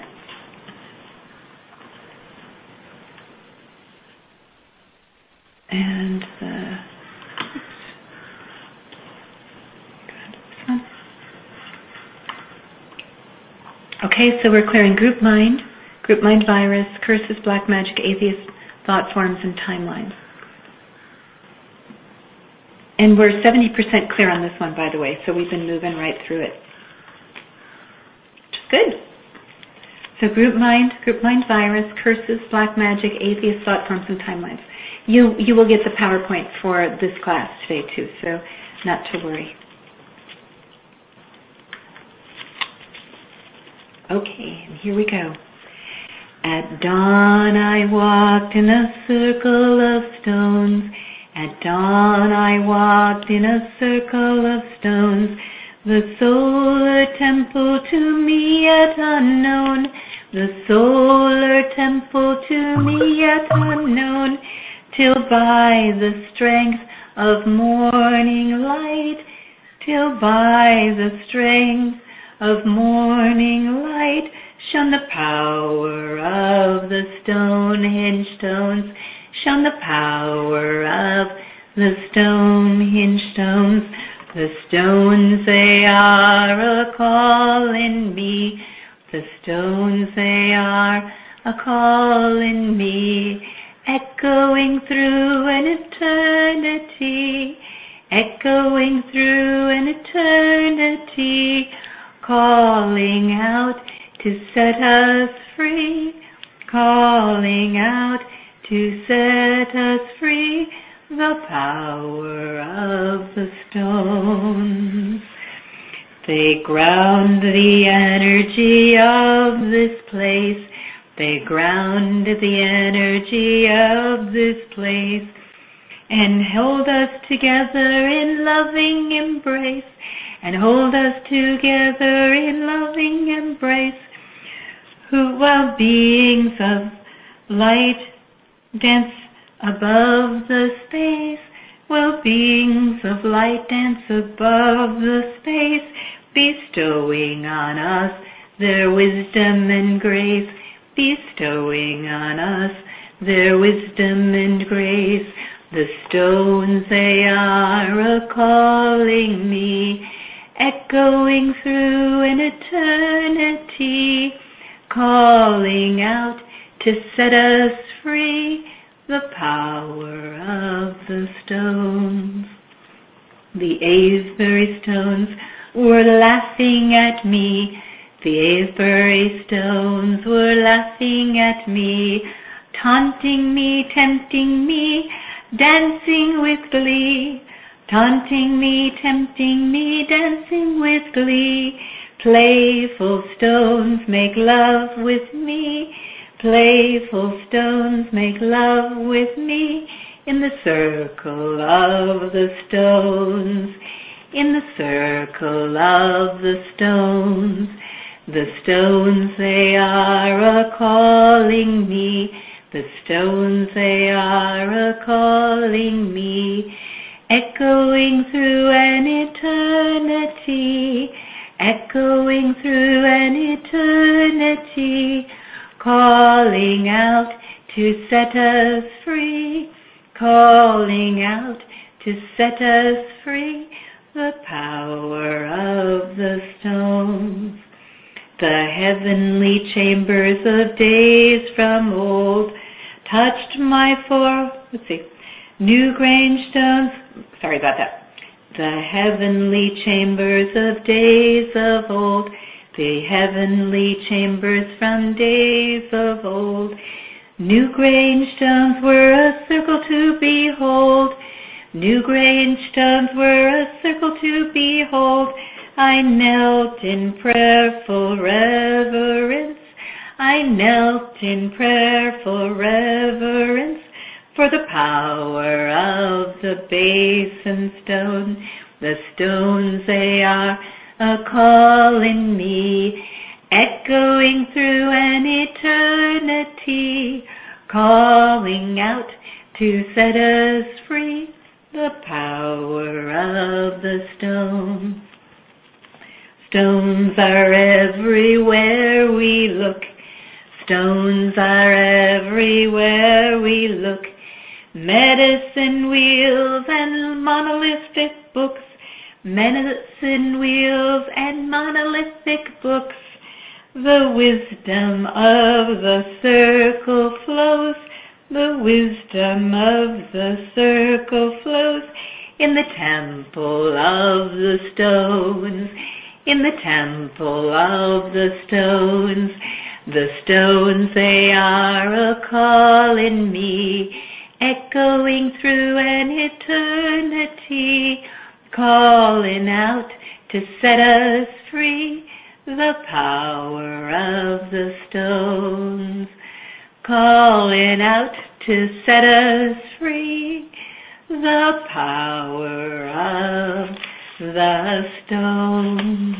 And the, oops. Okay, so we're clearing group mind. Group mind virus, curses, black magic, atheist thought forms, and timelines. And we're seventy percent clear on this one, by the way, so we've been moving right through it. Which is good. So group mind, group mind virus, curses, black magic, atheist thought forms, and timelines. You, you will get the PowerPoint for this class today, too, so not to worry. Okay, and here we go. At dawn I walked in a circle of stones. At dawn I walked in a circle of stones. The solar temple to me yet unknown. The solar temple to me yet unknown. Till by the strength of morning light, till by the strength of morning light, shone the power of the Stonehenge stones, shone the power of the Stonehenge stones. The stones, they are a-calling me, the stones, they are a-calling me, echoing through an eternity, echoing through an eternity, calling out to set us free, calling out to set us free, the power of the stones. They ground the energy of this place. They ground the energy of this place and hold us together in loving embrace, and hold us together in loving embrace, who while beings of light dance above the space, while beings of light dance above the space, bestowing on us their wisdom and grace, bestowing on us their wisdom and grace. The stones, they are a-calling me, echoing through an eternity, calling out to set us free, the power of the stones. The Avebury stones were laughing at me, the Avebury stones were laughing at me, taunting me, tempting me, dancing with glee, taunting me, tempting me, dancing with glee. Playful stones make love with me, playful stones make love with me, in the circle of the stones, in the circle of the stones. The stones, they are a-calling me, the stones, they are a-calling me, echoing through an eternity, echoing through an eternity, calling out to set us free, calling out to set us free, the power of the stones. The heavenly chambers of days from old touched my four, let's see, Newgrange stones, sorry about that. The heavenly chambers of days of old, the heavenly chambers from days of old. Newgrange stones were a circle to behold, Newgrange stones were a circle to behold. I knelt in prayerful reverence, I knelt in prayerful reverence, for the power of the basin stone. The stones, they are a-calling me, echoing through an eternity, calling out to set us free, the power of the stones. Stones are everywhere we look, stones are everywhere we look, medicine wheels and monolithic books, medicine wheels and monolithic books. The wisdom of the circle flows, the wisdom of the circle flows, in the temple of the stones, in the temple of the stones. The stones, they are a-calling me, echoing through an eternity, calling out to set us free, the power of the stones, calling out to set us free, the power of the stones.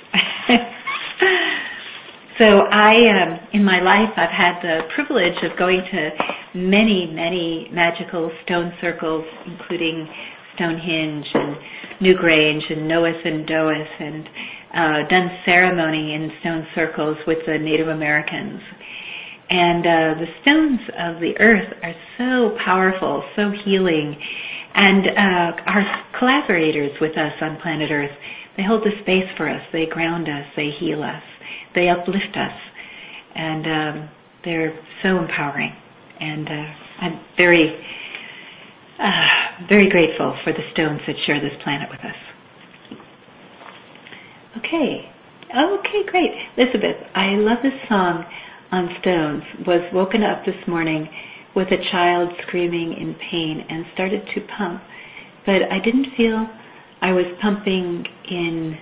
So I, um, in my life, I've had the privilege of going to many, many magical stone circles, including Stonehenge and Newgrange and Noeth and Doeth, and uh, done ceremony in stone circles with the Native Americans. And uh, the stones of the earth are so powerful, so healing. And uh, our collaborators with us on planet Earth, they hold the space for us. They ground us. They heal us. They uplift us. And um, they're so empowering. And uh, I'm very, uh, very grateful for the stones that share this planet with us. Okay. Okay, great. Elizabeth, I love this song. on stones, was woken up this morning with a child screaming in pain and started to pump. But I didn't feel I was pumping in.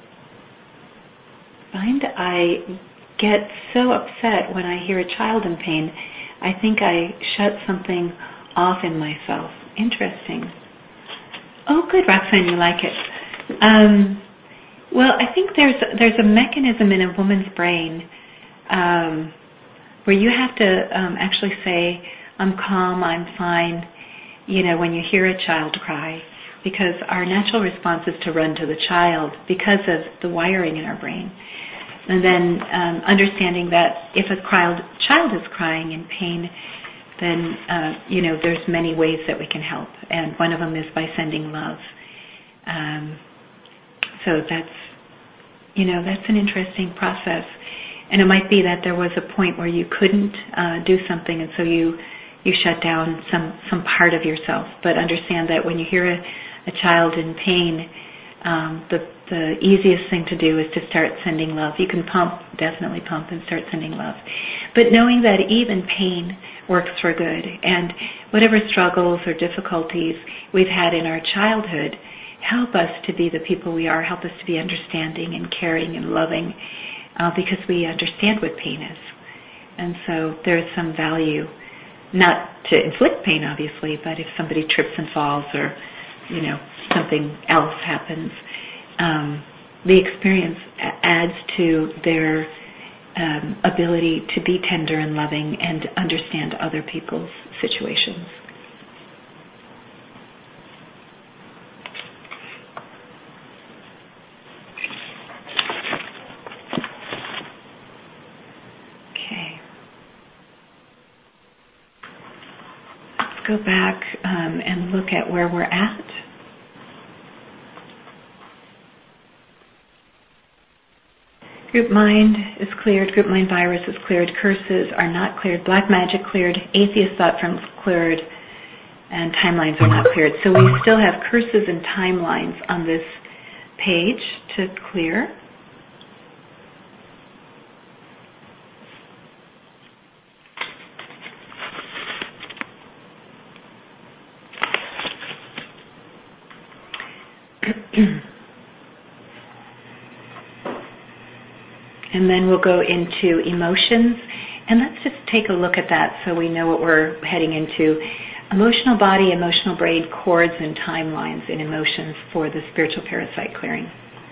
Find I get so upset when I hear a child in pain. I think I shut something off in myself. Interesting. Oh, good, Roxanne, you like it. Um, well, I think there's there's a mechanism in a woman's brain um, where you have to um, actually say, I'm calm, I'm fine, you know, when you hear a child cry, because our natural response is to run to the child because of the wiring in our brain. And then um, understanding that if a child, child is crying in pain, then, uh, you know, there's many ways that we can help. And one of them is by sending love. Um, so that's, you know, that's an interesting process. And it might be that there was a point where you couldn't uh, do something, and so you you shut down some, some part of yourself. But understand that when you hear a, a child in pain, um, the the easiest thing to do is to start sending love. You can pump, definitely pump, and start sending love. But knowing that even pain works for good, and whatever struggles or difficulties we've had in our childhood help us to be the people we are, help us to be understanding and caring and loving, uh, because we understand what pain is. And so there's some value, not to inflict pain, obviously, but if somebody trips and falls or, you know, something else happens, um, the experience adds to their um, ability to be tender and loving and understand other people's situations. Go back um, and look at where we're at. Group mind is cleared. Group mind virus is cleared. Curses are not cleared. Black magic cleared. Atheist thought forms cleared. And timelines are not cleared. So we still have curses and timelines on this page to clear. And then we'll go into emotions, and let's just take a look at that so we know what we're heading into. Emotional body, emotional brain, cords, and timelines in emotions for the spiritual parasite clearing.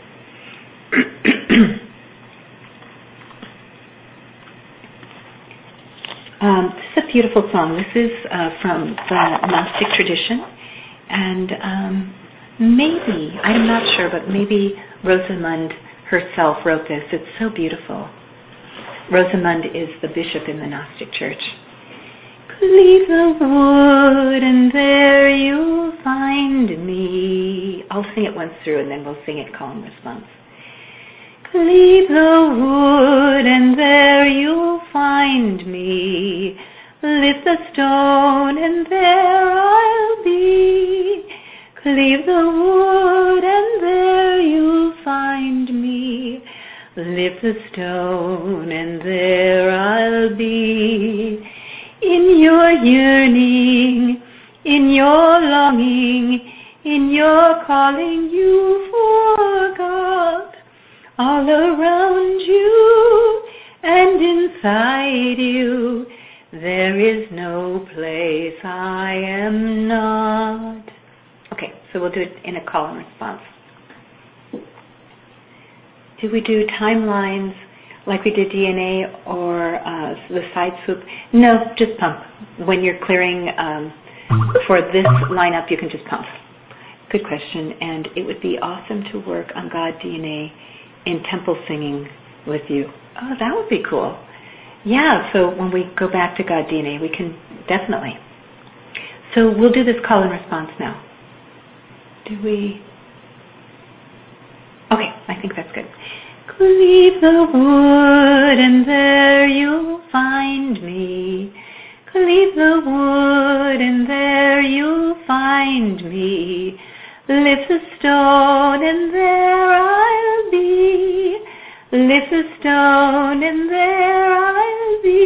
um, this is a beautiful song. This is uh, from the Gnostic tradition, and um, maybe, I'm not sure, but maybe Rosamund herself wrote this. It's so beautiful. Rosamund is the bishop in the Gnostic church. Leave the wood and there you'll find me. I'll sing it once through and then we'll sing it call and response. Leave the wood and there you'll find me. Lift the stone and there I'll be. Leave the wood and there you'll find me. Lift the stone and there I'll be. In your yearning, in your longing, in your calling you forgot. All around you and inside you, there is no place I am not. Okay, so we'll do it in a call and response. Do we do timelines like we did D N A or uh, the side swoop? No, just pump. When you're clearing um, for this lineup, you can just pump. Good question, and it would be awesome to work on God D N A in temple singing with you. Oh, that would be cool. Yeah, so when we go back to God D N A, we can definitely. So we'll do this call and response now. Do we? Okay, I think that's good. Leave the wood and there you'll find me. Leave the wood and there you'll find me. Lift the stone and there I'll be. Lift the stone and there I'll be.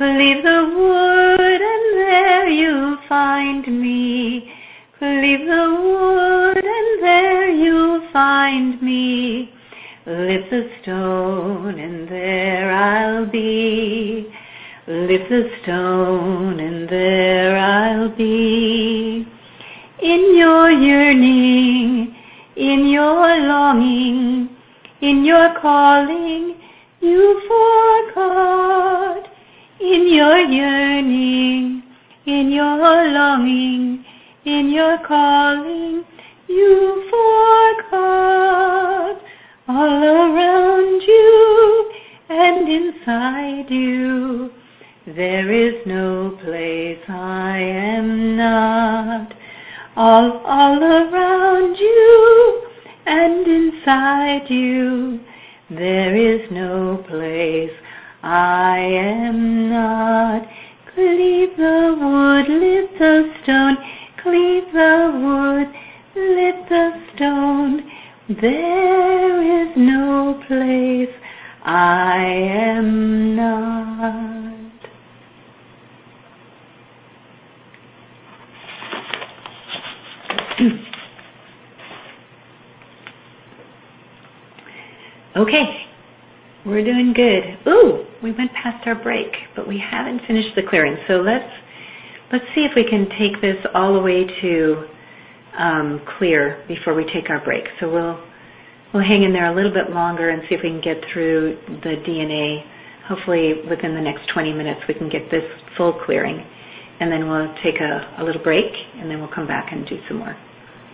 Leave the wood and there you'll find me. Leave the wood and there you'll find me. Lift the stone and there I'll be. Lift the stone and there I'll be. In your yearning, in your longing, in your calling, you forgot. In your yearning, in your longing, in your calling, you forgot. All around you and inside you, there is no place I am not. All, all around you and inside you, there is no place I am not. Cleave the wood, lift the stone. Cleave the wood, lift the stone. There is no place I am not. Okay, we're doing good. Ooh, we went past our break, but we haven't finished the clearing. So let's let's see if we can take this all the way to um, clear before we take our break. So we'll we'll hang in there a little bit longer and see if we can get through the D N A. Hopefully within the next twenty minutes we can get this full clearing, and then we'll take a, a little break, and then we'll come back and do some more.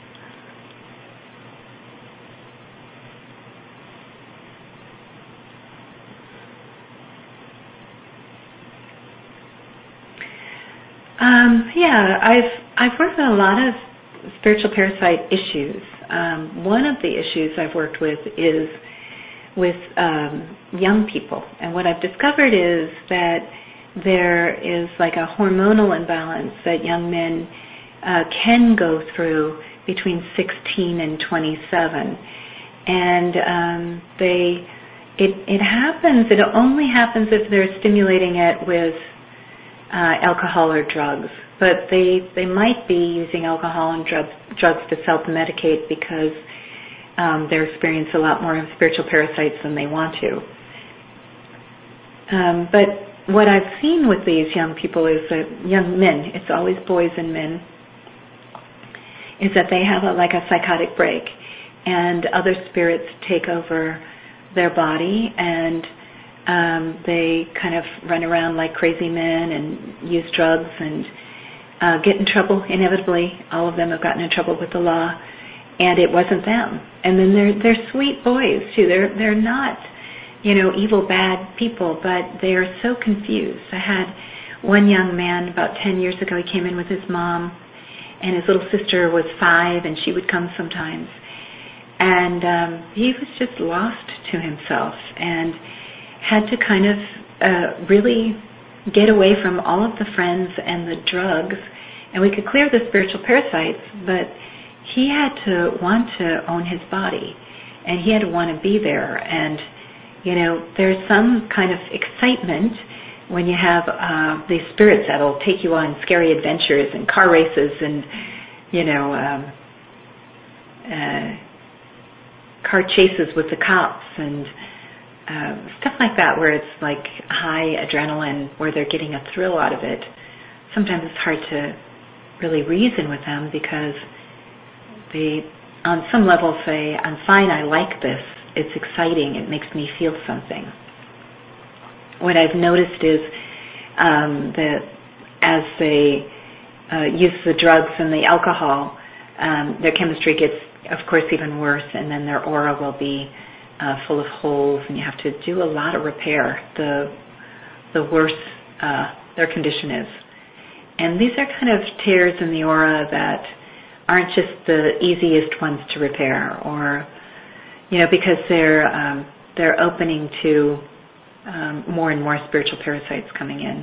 Um, yeah, I've I've worked with a lot of spiritual parasite issues. Um, one of the issues I've worked with is with um, young people, and what I've discovered is that there is like a hormonal imbalance that young men uh, can go through between sixteen and twenty-seven, and um, they it it happens. It only happens if they're stimulating it with Uh, alcohol or drugs, but they they might be using alcohol and drugs drugs to self-medicate because um, they're experiencing a lot more of spiritual parasites than they want to. Um, but what I've seen with these young people is that young men, it's always boys and men, is that they have a, like a psychotic break, and other spirits take over their body, and Um, they kind of run around like crazy men and use drugs and uh, get in trouble. Inevitably, all of them have gotten in trouble with the law, and it wasn't them. And then they're they're sweet boys too. They're they're not, you know, evil bad people, but they are so confused. I had one young man about ten years ago. He came in with his mom, and his little sister was five, and she would come sometimes, and um, he was just lost to himself and had to kind of uh, really get away from all of the friends and the drugs, and we could clear the spiritual parasites, but he had to want to own his body, and he had to want to be there. And, you know, there's some kind of excitement when you have uh, these spirits that will take you on scary adventures and car races and, you know, um, uh, car chases with the cops and Uh, stuff like that, where it's like high adrenaline, where they're getting a thrill out of it. Sometimes it's hard to really reason with them because they, on some level, say, I'm fine, I like this, it's exciting, it makes me feel something. What I've noticed is um, that as they uh, use the drugs and the alcohol, um, their chemistry gets, of course, even worse, and then their aura will be Uh, full of holes, and you have to do a lot of repair the the worse uh, their condition is. And these are kind of tears in the aura that aren't just the easiest ones to repair, or you know, because they're um, they're opening to um, more and more spiritual parasites coming in.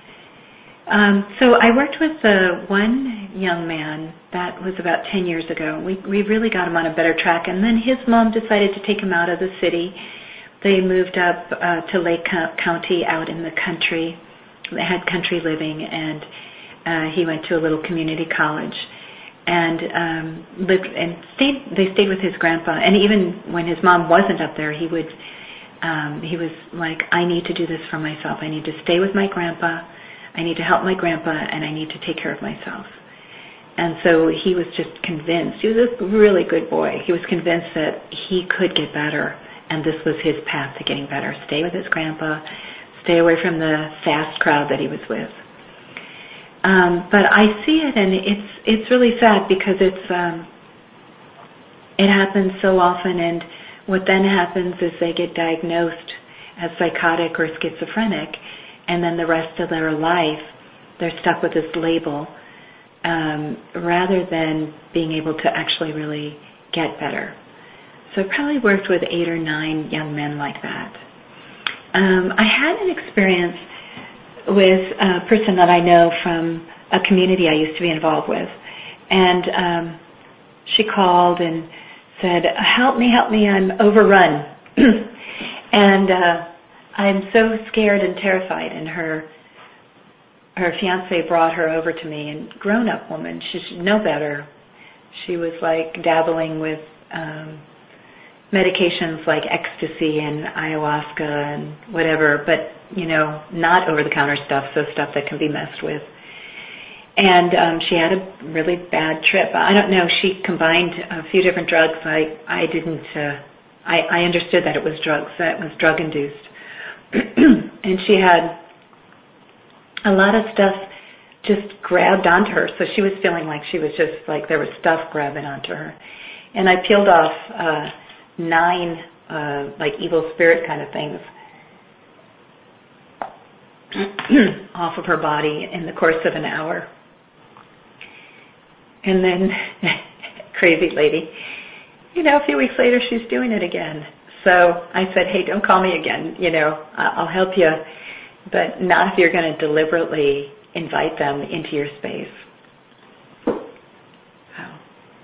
Um, so I worked with uh, one young man, that was about ten years ago. We we really got him on a better track, and then his mom decided to take him out of the city. They moved up uh, to Lake County, out in the country, had country living, and uh, he went to a little community college, and um, lived and stayed. They stayed with his grandpa, and even when his mom wasn't up there, he would. Um, he was like, I need to do this for myself. I need to stay with my grandpa. I need to help my grandpa, and I need to take care of myself. And so he was just convinced. He was a really good boy. He was convinced that he could get better, and this was his path to getting better. Stay with his grandpa, stay away from the fast crowd that he was with. Um, but I see it, and it's it's really sad because it's um, it happens so often, and what then happens is they get diagnosed as psychotic or schizophrenic, and then the rest of their life they're stuck with this label um, rather than being able to actually really get better. So I probably worked with eight or nine young men like that. Um, I had an experience with a person that I know from a community I used to be involved with, and um, she called and said, help me, help me, I'm overrun. and uh, I'm so scared and terrified. And her her fiancé brought her over to me, and grown-up woman, she should know better. She was like dabbling with um, medications like ecstasy and ayahuasca and whatever, but, you know, not over-the-counter stuff, so stuff that can be messed with. And um, she had a really bad trip. I don't know. She combined a few different drugs. I I didn't. Uh, I I understood that it was drugs. That it was drug induced. And she had a lot of stuff just grabbed onto her. So she was feeling like she was just like there was stuff grabbing onto her. And I peeled off uh, nine uh, like evil spirit kind of things off of her body in the course of an hour. And then, crazy lady, you know, a few weeks later, she's doing it again. So I said, hey, don't call me again. You know, I'll help you, but not if you're going to deliberately invite them into your space. Wow.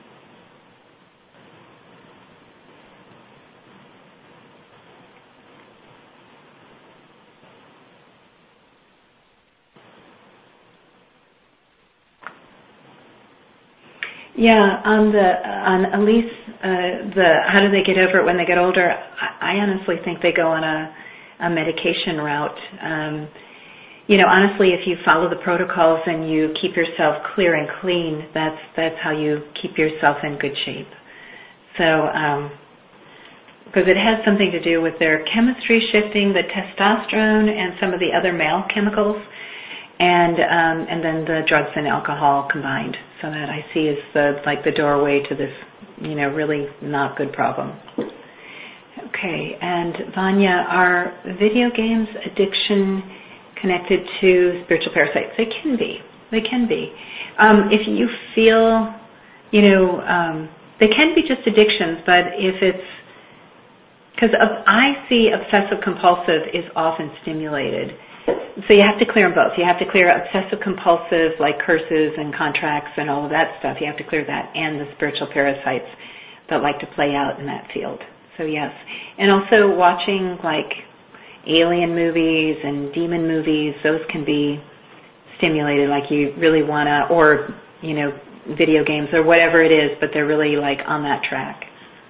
Yeah, on the on Elise, uh, the how do they get over it when they get older? I, I honestly think they go on a, a medication route. Um, you know, honestly, if you follow the protocols and you keep yourself clear and clean, that's that's how you keep yourself in good shape. So, um, because it has something to do with their chemistry shifting, the testosterone and some of the other male chemicals, and um, and then the drugs and alcohol combined. So that I see is the like the doorway to this, you know, really not good problem. Okay, and Vanya, are video games addiction connected to spiritual parasites? They can be. They can be. Um, if you feel, you know, um, they can be just addictions, but if it's, because I see obsessive compulsive is often stimulated. So you have to clear them both. You have to clear obsessive compulsive, like curses and contracts and all of that stuff. You have to clear that, and the spiritual parasites that like to play out in that field. So yes. And also watching like alien movies and demon movies, those can be stimulated, like you really want to, or, you know, video games or whatever it is, but they're really like on that track.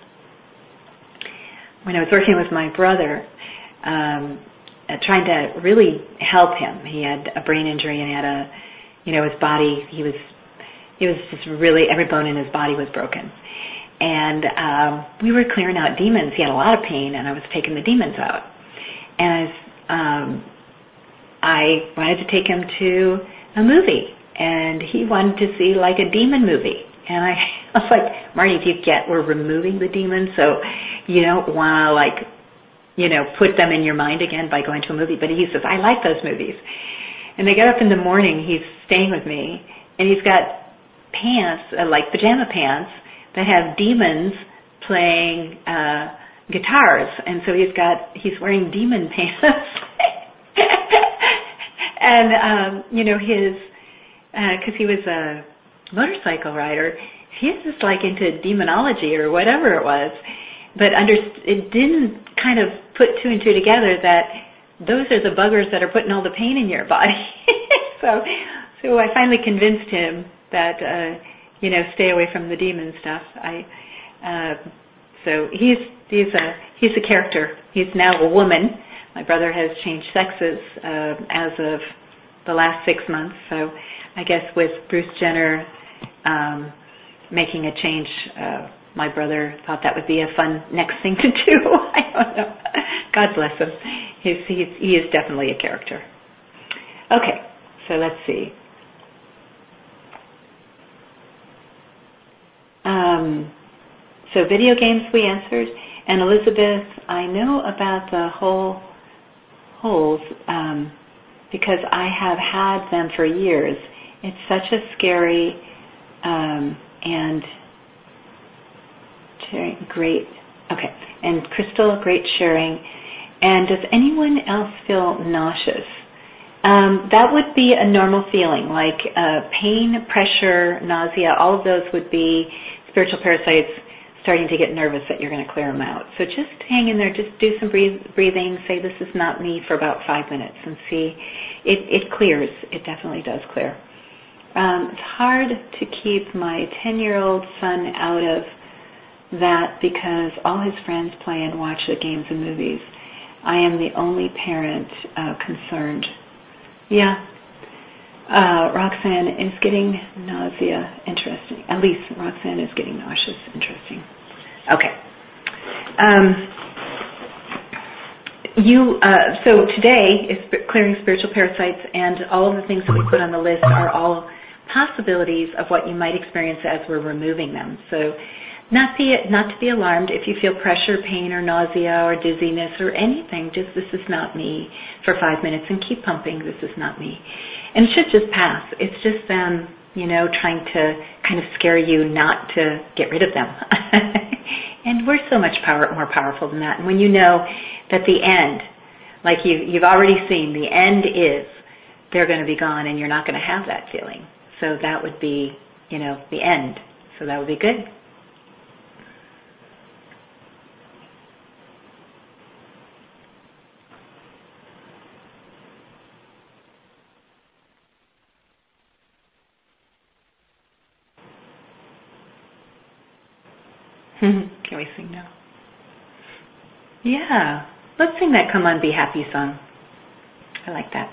When I was working with my brother, um, Uh, trying to really help him. He had a brain injury and he had a, you know, his body, he was, he was just really, every bone in his body was broken. And um, we were clearing out demons. He had a lot of pain and I was taking the demons out. And I, was, um, I wanted to take him to a movie and he wanted to see like a demon movie. And I, I was like, Marty, do you get we're removing the demons? So you don't want to like, you know, put them in your mind again by going to a movie. But he says, I like those movies. And they get up in the morning, he's staying with me, and he's got pants, uh, like pajama pants, that have demons playing uh, guitars. And so he's got, he's wearing demon pants. and, um, you know, his, because uh, he was a motorcycle rider, he's just like into demonology or whatever it was. But under, it didn't kind of put two and two together that those are the buggers that are putting all the pain in your body. so, so I finally convinced him that, uh, you know, stay away from the demon stuff. I, uh, so he's he's a he's a character. He's now a woman. My brother has changed sexes uh, as of the last six months. So I guess with Bruce Jenner um, making a change, uh, my brother thought that would be a fun next thing to do. I don't know. God bless him. He's, he's, he is definitely a character. Okay, so let's see. Um, so video games we answered. And Elizabeth, I know about the whole holes um, because I have had them for years. It's such a scary um, and great, okay, and Crystal, great sharing. And does anyone else feel nauseous? Um, that would be a normal feeling, like uh, pain, pressure, nausea, all of those would be spiritual parasites starting to get nervous that you're going to clear them out. So just hang in there, just do some breathe, breathing, say this is not me for about five minutes and see. It, it clears. It definitely does clear. Um, it's hard to keep my ten-year-old son out of that because all his friends play and watch the games and movies. I am the only parent uh, concerned. Yeah. Uh, Roxanne is getting nausea. Interesting. At least Roxanne is getting nauseous. Interesting. Okay. Um, you. Uh, so today is clearing spiritual parasites, and all of the things that we put on the list are all possibilities of what you might experience as we're removing them. So not be not to be alarmed if you feel pressure, pain, or nausea, or dizziness, or anything. Just this is not me for five minutes, and keep pumping. This is not me. And it should just pass. It's just them, you know, trying to kind of scare you not to get rid of them. And we're so much power, more powerful than that. And when you know that the end, like you, you've already seen, the end is they're going to be gone and you're not going to have that feeling. So that would be, you know, the end. So that would be good. Can we sing now? Yeah. Let's sing that Come On Be Happy song. I like that.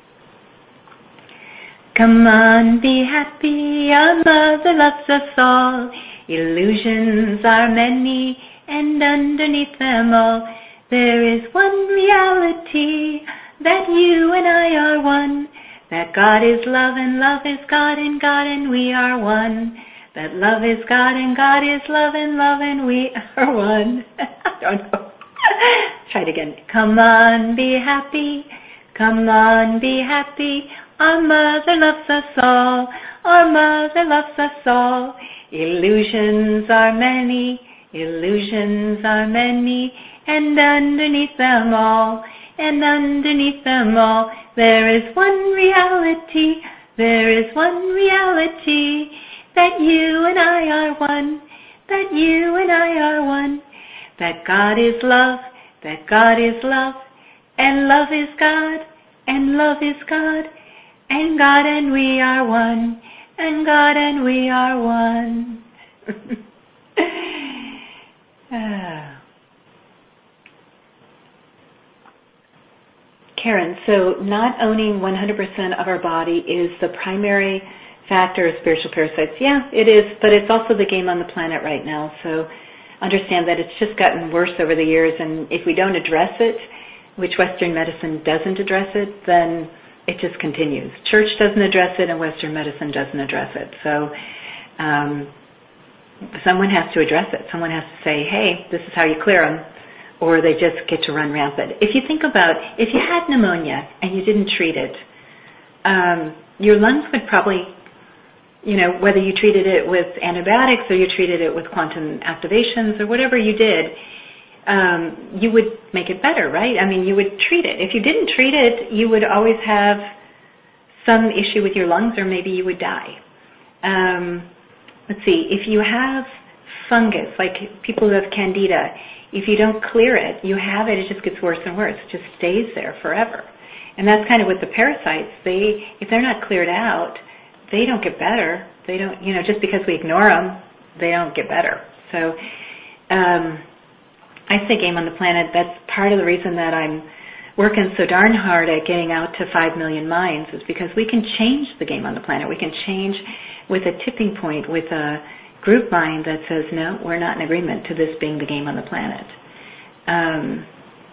Come on, be happy, our mother loves us all. Illusions are many, and underneath them all, there is one reality, that you and I are one. That God is love, and love is God, and God and we are one. That love is God and God is love and love and we are one. I don't know. Try it again. Come on, be happy. Come on, be happy. Our mother loves us all. Our mother loves us all. Illusions are many. Illusions are many. And underneath them all, and underneath them all, there is one reality. There is one reality. That you and I are one, that you and I are one, that God is love, that God is love, and love is God, and love is God, and God and we are one, and God and we are one. ah. Karen, so not owning one hundred percent of our body is the primary factor of spiritual parasites. Yeah, it is, but it's also the game on the planet right now. So understand that it's just gotten worse over the years, and if we don't address it, which Western medicine doesn't address it, then it just continues. Church doesn't address it, and Western medicine doesn't address it. So um, someone has to address it. Someone has to say, hey, this is how you clear them, or they just get to run rampant. If you think about, if you had pneumonia and you didn't treat it, um, your lungs would probably, you know, whether you treated it with antibiotics or you treated it with quantum activations or whatever you did, um, you would make it better, right? I mean, you would treat it. If you didn't treat it, you would always have some issue with your lungs, or maybe you would die. Um, let's see, if you have fungus, like people who have candida. If you don't clear it, you have it, it just gets worse and worse. It just stays there forever. And that's kind of with the parasites. They, if they're not cleared out, they don't get better. They don't, you know, just because we ignore them, they don't get better. So um, I say game on the planet, that's part of the reason that I'm working so darn hard at getting out to five million minds, is because we can change the game on the planet. We can change with a tipping point, with a group mind that says, no, we're not in agreement to this being the game on the planet. Um,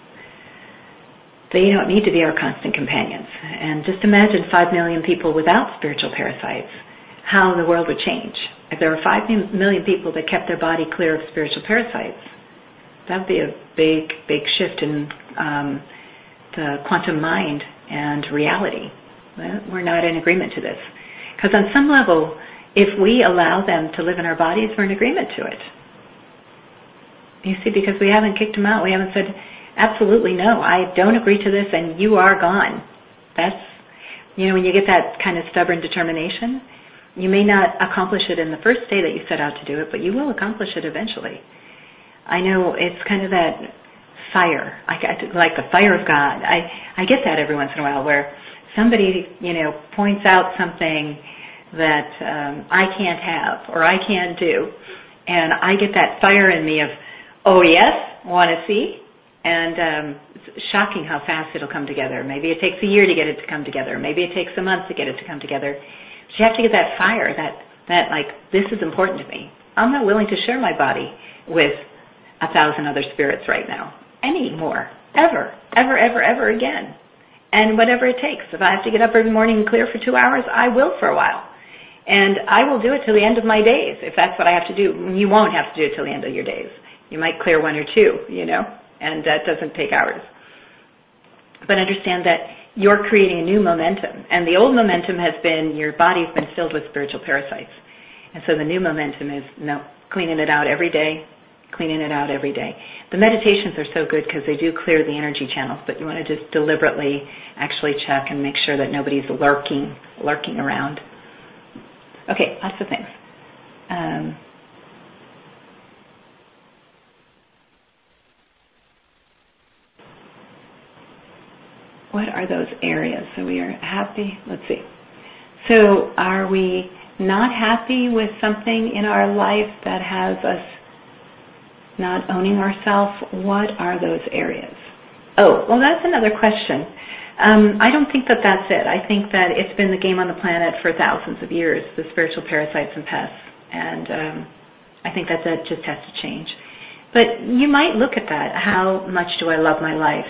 they don't need to be our constant companions. And just imagine five million people without spiritual parasites, how the world would change. If there were five million people that kept their body clear of spiritual parasites, that would be a big, big shift in um, the quantum mind and reality. Well, we're not in agreement to this. Because on some level, if we allow them to live in our bodies, we're in agreement to it. You see, because we haven't kicked them out. We haven't said, absolutely no, I don't agree to this and you are gone. That's, you know, when you get that kind of stubborn determination, you may not accomplish it in the first day that you set out to do it, but you will accomplish it eventually. I know it's kind of that fire, I, like the fire of God. I, I get that every once in a while where somebody, you know, points out something that um, I can't have or I can't do, and I get that fire in me of, oh yes, want to see? And um, it's shocking how fast it'll come together. Maybe it takes a year to get it to come together. Maybe it takes a month to get it to come together. But you have to get that fire, that, that like, this is important to me. I'm not willing to share my body with a thousand other spirits right now, anymore, ever, ever, ever, ever again. And whatever it takes. If I have to get up every morning and clear for two hours, I will for a while. And I will do it till the end of my days, if that's what I have to do. You won't have to do it till the end of your days. You might clear one or two, you know, and that doesn't take hours. But understand that you're creating a new momentum. And the old momentum has been, your body's been filled with spiritual parasites. And so the new momentum is, no, cleaning it out every day, cleaning it out every day. The meditations are so good because they do clear the energy channels, but you want to just deliberately actually check and make sure that nobody's lurking, lurking around. Okay, lots of things. Um, what are those areas? So we are happy. Let's see. So are we not happy with something in our life that has us not owning ourselves? What are those areas? Oh, well, that's another question. Um, I don't think that that's it. I think that it's been the game on the planet for thousands of years, the spiritual parasites and pests, and um, I think that that just has to change. But you might look at that. How much do I love my life?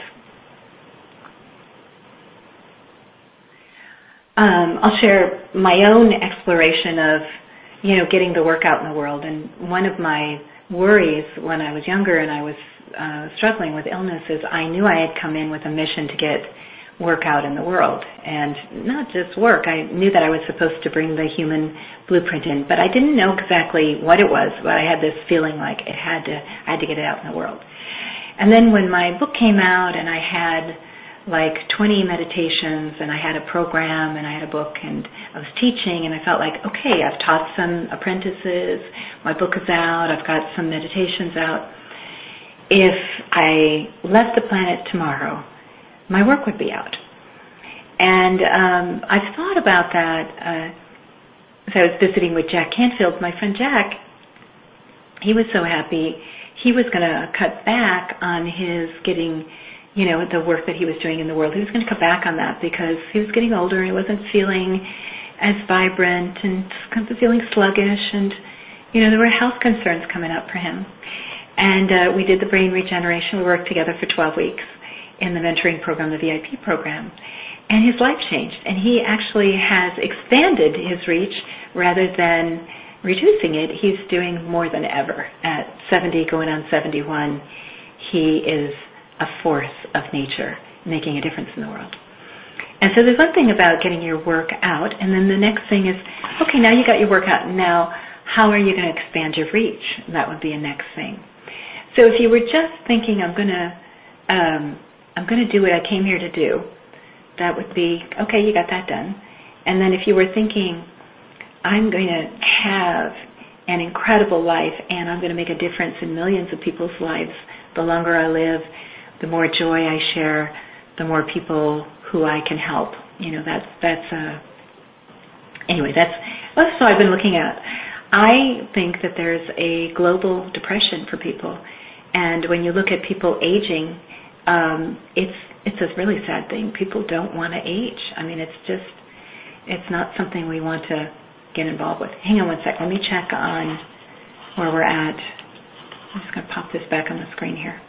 Um, I'll share my own exploration of, you know, getting the work out in the world. And one of my worries when I was younger and I was uh, struggling with illness is I knew I had come in with a mission to get work out in the world, and not just work. I knew that I was supposed to bring the human blueprint in, but I didn't know exactly what it was, but I had this feeling like it had to, I had to get it out in the world. And then when my book came out and I had like twenty meditations and I had a program and I had a book and I was teaching and I felt like, okay, I've taught some apprentices, my book is out, I've got some meditations out. If I left the planet tomorrow, my work would be out. And um, I've thought about that uh, as I was visiting with Jack Canfield. My friend Jack, he was so happy. He was going to cut back on his getting, you know, the work that he was doing in the world. He was going to cut back on that because he was getting older and he wasn't feeling as vibrant and kind of feeling sluggish. And, you know, there were health concerns coming up for him. And uh, we did the brain regeneration. We worked together for twelve weeks. In the mentoring program, the V I P program. And his life changed. And he actually has expanded his reach rather than reducing it. He's doing more than ever. At seventy, going on seventy-one, he is a force of nature, making a difference in the world. And so there's one thing about getting your work out, and then the next thing is, okay, now you got your work out, now how are you going to expand your reach? That would be a next thing. So if you were just thinking, I'm going to um, I'm going to do what I came here to do, that would be, okay, you got that done. And then if you were thinking, I'm going to have an incredible life, and I'm going to make a difference in millions of people's lives. The longer I live, the more joy I share, the more people who I can help. You know, that's, that's uh, anyway, that's, that's what I've been looking at. I think that there's a global depression for people, and when you look at people aging, um, it's it's a really sad thing. People don't want to age. I mean, it's just, it's not something we want to get involved with. Hang on one sec. Let me check on where we're at. I'm just going to pop this back on the screen here.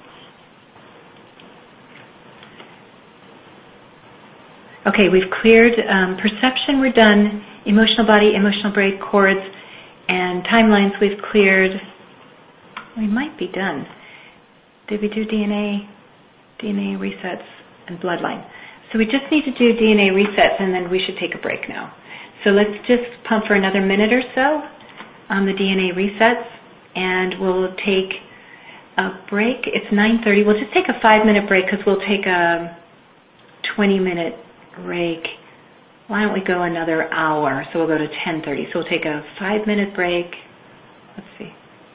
Okay, we've cleared um, perception. We're done. Emotional body, emotional break, cords, and timelines we've cleared. We might be done. Did we do D N A, D N A resets, and bloodline? So we just need to do D N A resets, and then we should take a break now. So let's just pump for another minute or so on the D N A resets, and we'll take a break. It's nine thirty. We'll just take a five-minute break because we'll take a twenty-minute break. Why don't we go another hour? So we'll go to ten thirty. So we'll take a five-minute break. Let's see.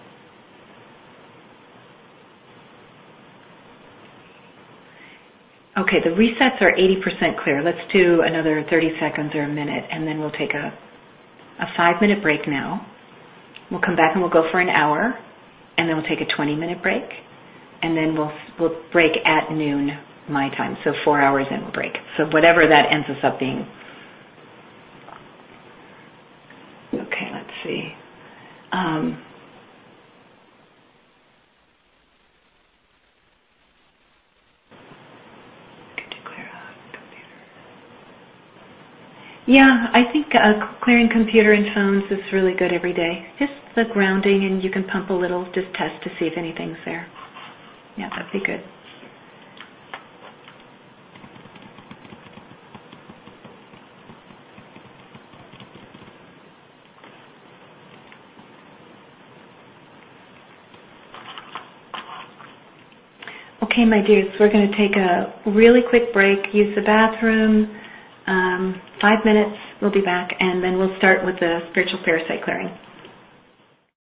Okay, the resets are eighty percent clear. Let's do another thirty seconds or a minute, and then we'll take a, a five-minute break now. We'll come back and we'll go for an hour, and then we'll take a twenty-minute break, and then we'll we'll break at noon my time. So four hours in we'll break. So whatever that ends us up being. Okay, let's see. Um, Yeah, I think uh, clearing computer and phones is really good every day. Just the grounding, and you can pump a little, just test to see if anything's there. Yeah, that'd be good. Okay, my dears, we're going to take a really quick break, use the bathroom. Um, five minutes, we'll be back, and then we'll start with the spiritual parasite clearing.